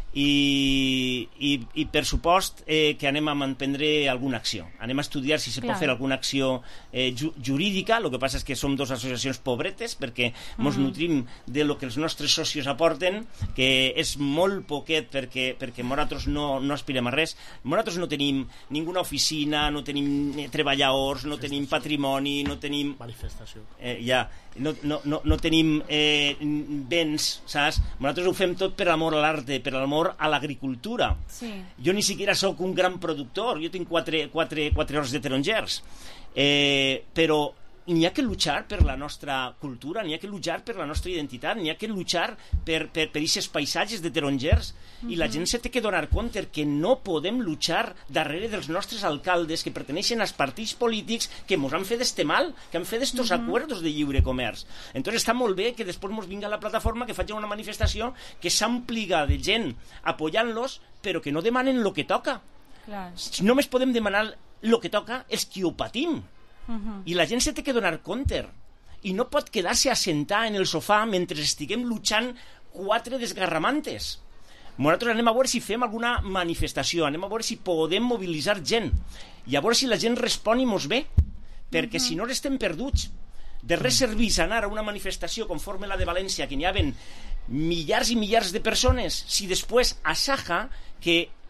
i, i, i per supost eh, que anem a emprendre alguna acció, anem a estudiar si se Clar. pot fer alguna acció eh, ju jurídica. El que passa és que som dues associacions pobretes, perquè ens mm. nutrim de lo que els nostres socios aporten, que és molt poquet, perquè, perquè nosaltres no, no aspirem a res. Nosaltres no tenim ninguna oficina, no tenim treballadors, no tenim patrimoni, no tenim manifestació, eh, ja, no, no, no, no tenim eh, béns, saps? Nosaltres ho fem tot per amor a l'arte, per amor a l'agricultura. Sí. Jo ni siquiera sóc un gran productor, jo tinc quatre, quatre, quatre horts de tarongers, eh, però n'hi ha que luchar per la nostra cultura, n'hi ha que luchar per la nostra identitat, n'hi ha que luchar per, per, per aquests paisatges de tarongers, uh -huh. i la gent se té que donar compte que no podem luchar darrere dels nostres alcaldes que perteneixen als partits polítics que ens han fet este mal, que han fet estos uh -huh. acuerdos de lliure comerç. Entonces està molt bé que després ens vinga la plataforma, que facin una manifestació que s'ampliga de gent apoyant-los, però que no demanen el que toca. Clar. Només podem demanar el que toca els qui ho patim. Uh -huh. I la gent se té que donar compte, i no pot quedar-se a sentar en el sofà mentre estiguem luchant quatre desgarramantes. Nosaltres anem a veure si fem alguna manifestació, anem a veure si podem mobilitzar gent, i a veure si la gent respon i mos ve, perquè uh -huh. si no estem perduts. De res servís anar a una manifestació conforme la de València, que n'hi havia milers i milers de persones, si després a Saja, que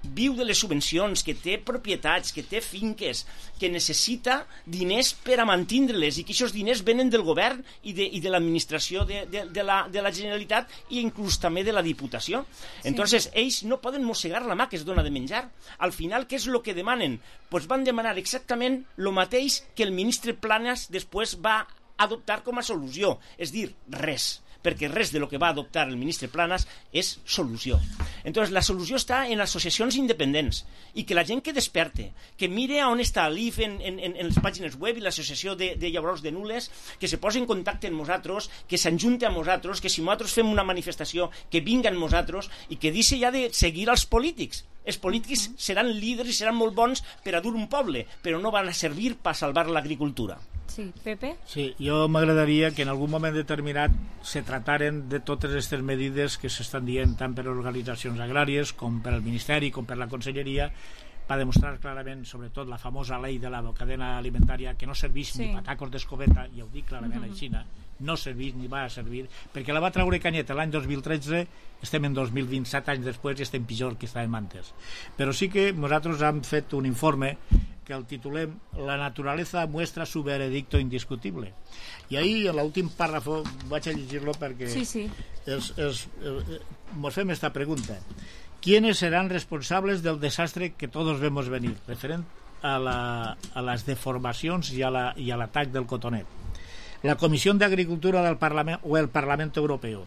viu de les subvencions, que té propietats, que té finques, que necessita diners per a mantindre-les i que aquests diners venen del govern i de, i de l'administració de, de, de, la, de la Generalitat i inclús també de la Diputació. Sí. Entonces, ells no poden mossegar la mà que es dona de menjar. Al final, què és el que demanen? Pues van demanar exactament el mateix que el ministre Planas després va adoptar com a solució, és dir, res, perquè res de lo que va adoptar el ministre Planas és solució. Entonces, la solució està en associacions independents i que la gent que desperte, que mire a on està l'I F en, en, en les pàgines web i l'associació de, de llaurors de nules, que se posi en contacte amb nosaltres, que s'enjunte amb nosaltres, que si nosaltres fem una manifestació, que vinguen nosaltres i que deixi ja de seguir els polítics. Els polítics seran líders i seran molt bons per a dur un poble, però no van a servir per salvar l'agricultura. Sí, Pepe? Sí, jo m'agradaria que en algun moment determinat se trataren de totes aquestes medides que s'estan dient tant per organitzacions agràries com per al Ministeri com per la Conselleria per demostrar clarament, sobretot, la famosa llei de la cadena alimentària que no serveix sí. ni patacos d'escobeta, i ho dic clarament mm-hmm. així, no serveix ni va a servir, perquè la va treure Canyeta l'any dos mil tretze, estem en dos mil vint, set anys després i estem pitjor que estàvem antes. Però sí que nosaltres hem fet un informe que el titulem La naturaleza muestra su veredicto indiscutible. I ahí, en l'últim pàrrafo, vaig a llegir-lo perquè sí, sí. Es, es, es, mos fem esta pregunta. ¿Quiénes serán responsables del desastre que todos vemos venir? Referent a, la, a las deformacions i a l'atac la, del cotonet. La Comisión de Agricultura del Parlamento o el Parlamento Europeo,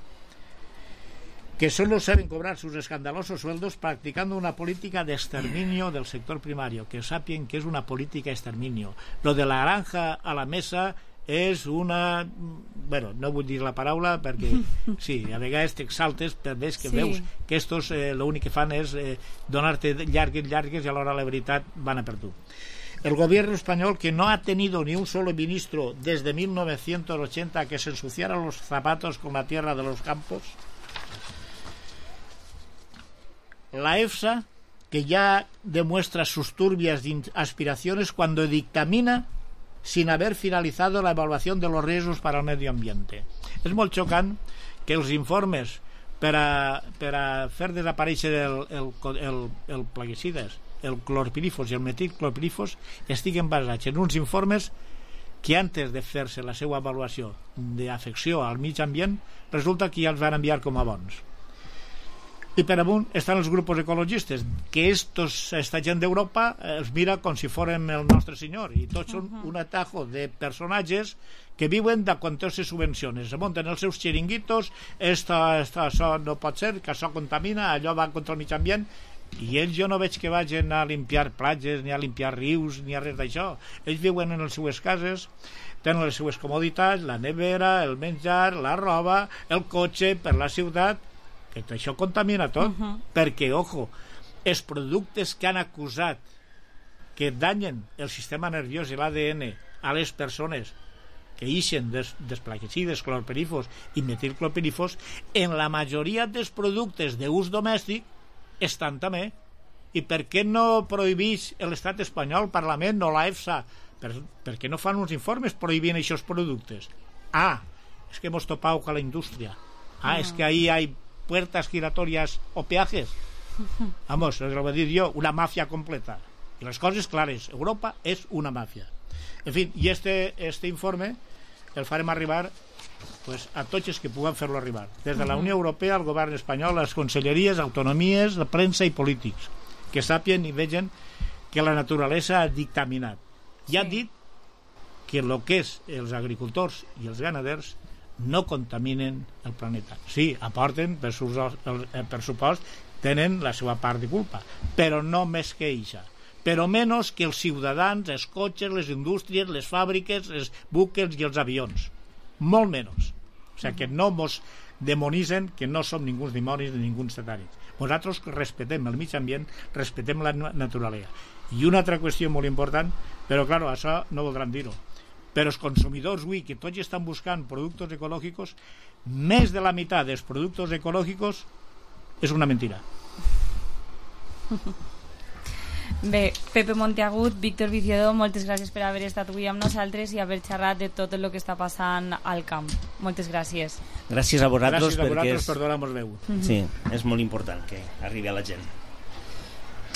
que solo saben cobrar sus escandalosos sueldos practicando una política de exterminio del sector primario, que sapien que es una política de exterminio. Lo de la granja a la mesa és una... Bueno, no vull dir la paraula perquè sí, a vegades t'exaltes per veure que sí. veus que estos eh, l'únic que fan és eh, donar-te llargues, llargues i alhora la veritat van a per tu. El gobierno español, que no ha tenido ni un solo ministro desde mil novecientos ochenta que se ensuciara los zapatos con la tierra de los campos. La EFSA, que ya demuestra sus turbias aspiraciones cuando dictamina sin haber finalizado la evaluación de los riesgos para el medio ambiente. És molt xocant que els informes per a, per a fer desaparèixer el, el, el, el plaguicides, el clorpirifos i el metilclorpirifos estiguen basats en uns informes que antes de fer-se la seva avaluació d'afecció al mig ambient resulta que ja els van enviar com a bons. I per amunt estan els grupos ecologistes, que estos, esta gent d'Europa els mira com si fórem el nostre senyor, i tots són un atajo de personatges que viuen de quantes subvencions, se munten els seus xiringuitos, esto, esto, això no pot ser, que això contamina, allò va contra el mig ambient, i ells jo no veig que vagin a limpiar platges, ni a limpiar rius, ni a res d'això. Ells viuen en les seues cases, tenen les seues comoditats, la nevera, el menjar, la roba, el cotxe per la ciutat, que això contamina tot, uh-huh. perquè, ojo, els productes que han acusat que danyen el sistema nerviós i l'A D N a les persones que ixen des, dels plaguicides, clorpirifos i metilclorpirifos, en la majoria dels productes d'ús domèstic estan també. I per què no prohibeix l'estat espanyol, el Parlament o la EFSA? Per, per què no fan uns informes prohibint aquests productes? Ah, és que hemos topado con la indústria. Ah, és que ahí hay puertas giratorias o peajes. Vamos, os lo voy a decir yo, una mafia completa. Y las cosas claras, Europa es una mafia. En fin, y este, este informe el farem arribar pues, a tots els que puguem fer-lo arribar. Des de la Unió Europea, el govern espanyol, les conselleries, autonomies, la premsa i polítics, que sàpien i vegen que la naturalesa ha dictaminat. I ha dit que el que és els agricultors i els ganaders no contaminen el planeta. Sí, aporten, per, sus, per supost, tenen la seva part de culpa, però no més que eixa. Però menys que els ciutadans, els cotxes, les indústries, les fàbriques, els buques i els avions. Molt menys. O sigui, que no mos demonitzen que no som ningú dimonis ni ningú satànics. Nosaltres respetem el mig ambient, respetem la naturalesa. I una altra qüestió molt important, però, clar, això no voldran dir-ho. Però els consumidors avui, que tots estan buscant productes ecològics, més de la meitat dels productes ecològics és una mentira. Bé, Pepe Monteagut, Víctor Viciador, moltes gràcies per haver estat avui amb nosaltres i haver xerrat de tot el que està passant al camp. Moltes gràcies. Gràcies a vosaltres, gràcies a vosaltres és... per donar-nos veu. Sí, és molt important que arribi a la gent.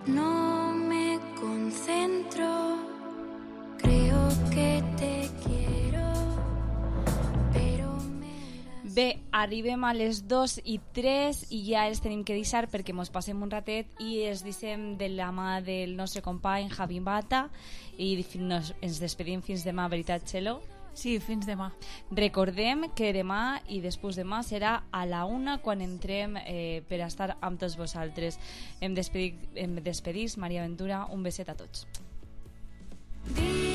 No me concentro, creo que te quiero, pero me... Bé, arribem a les dos i tres i ja els tenim que deixar perquè mos passem un ratet i els deixem de la mà del nostre company Javi Bata i nos, ens despedim fins demà, veritat, Txelo? Sí, fins demà. Recordem que demà i després demà serà a la una quan entrem eh, per estar amb tots vosaltres. Em, despedit, em despedís, Maria Ventura, un beset a tots. Dime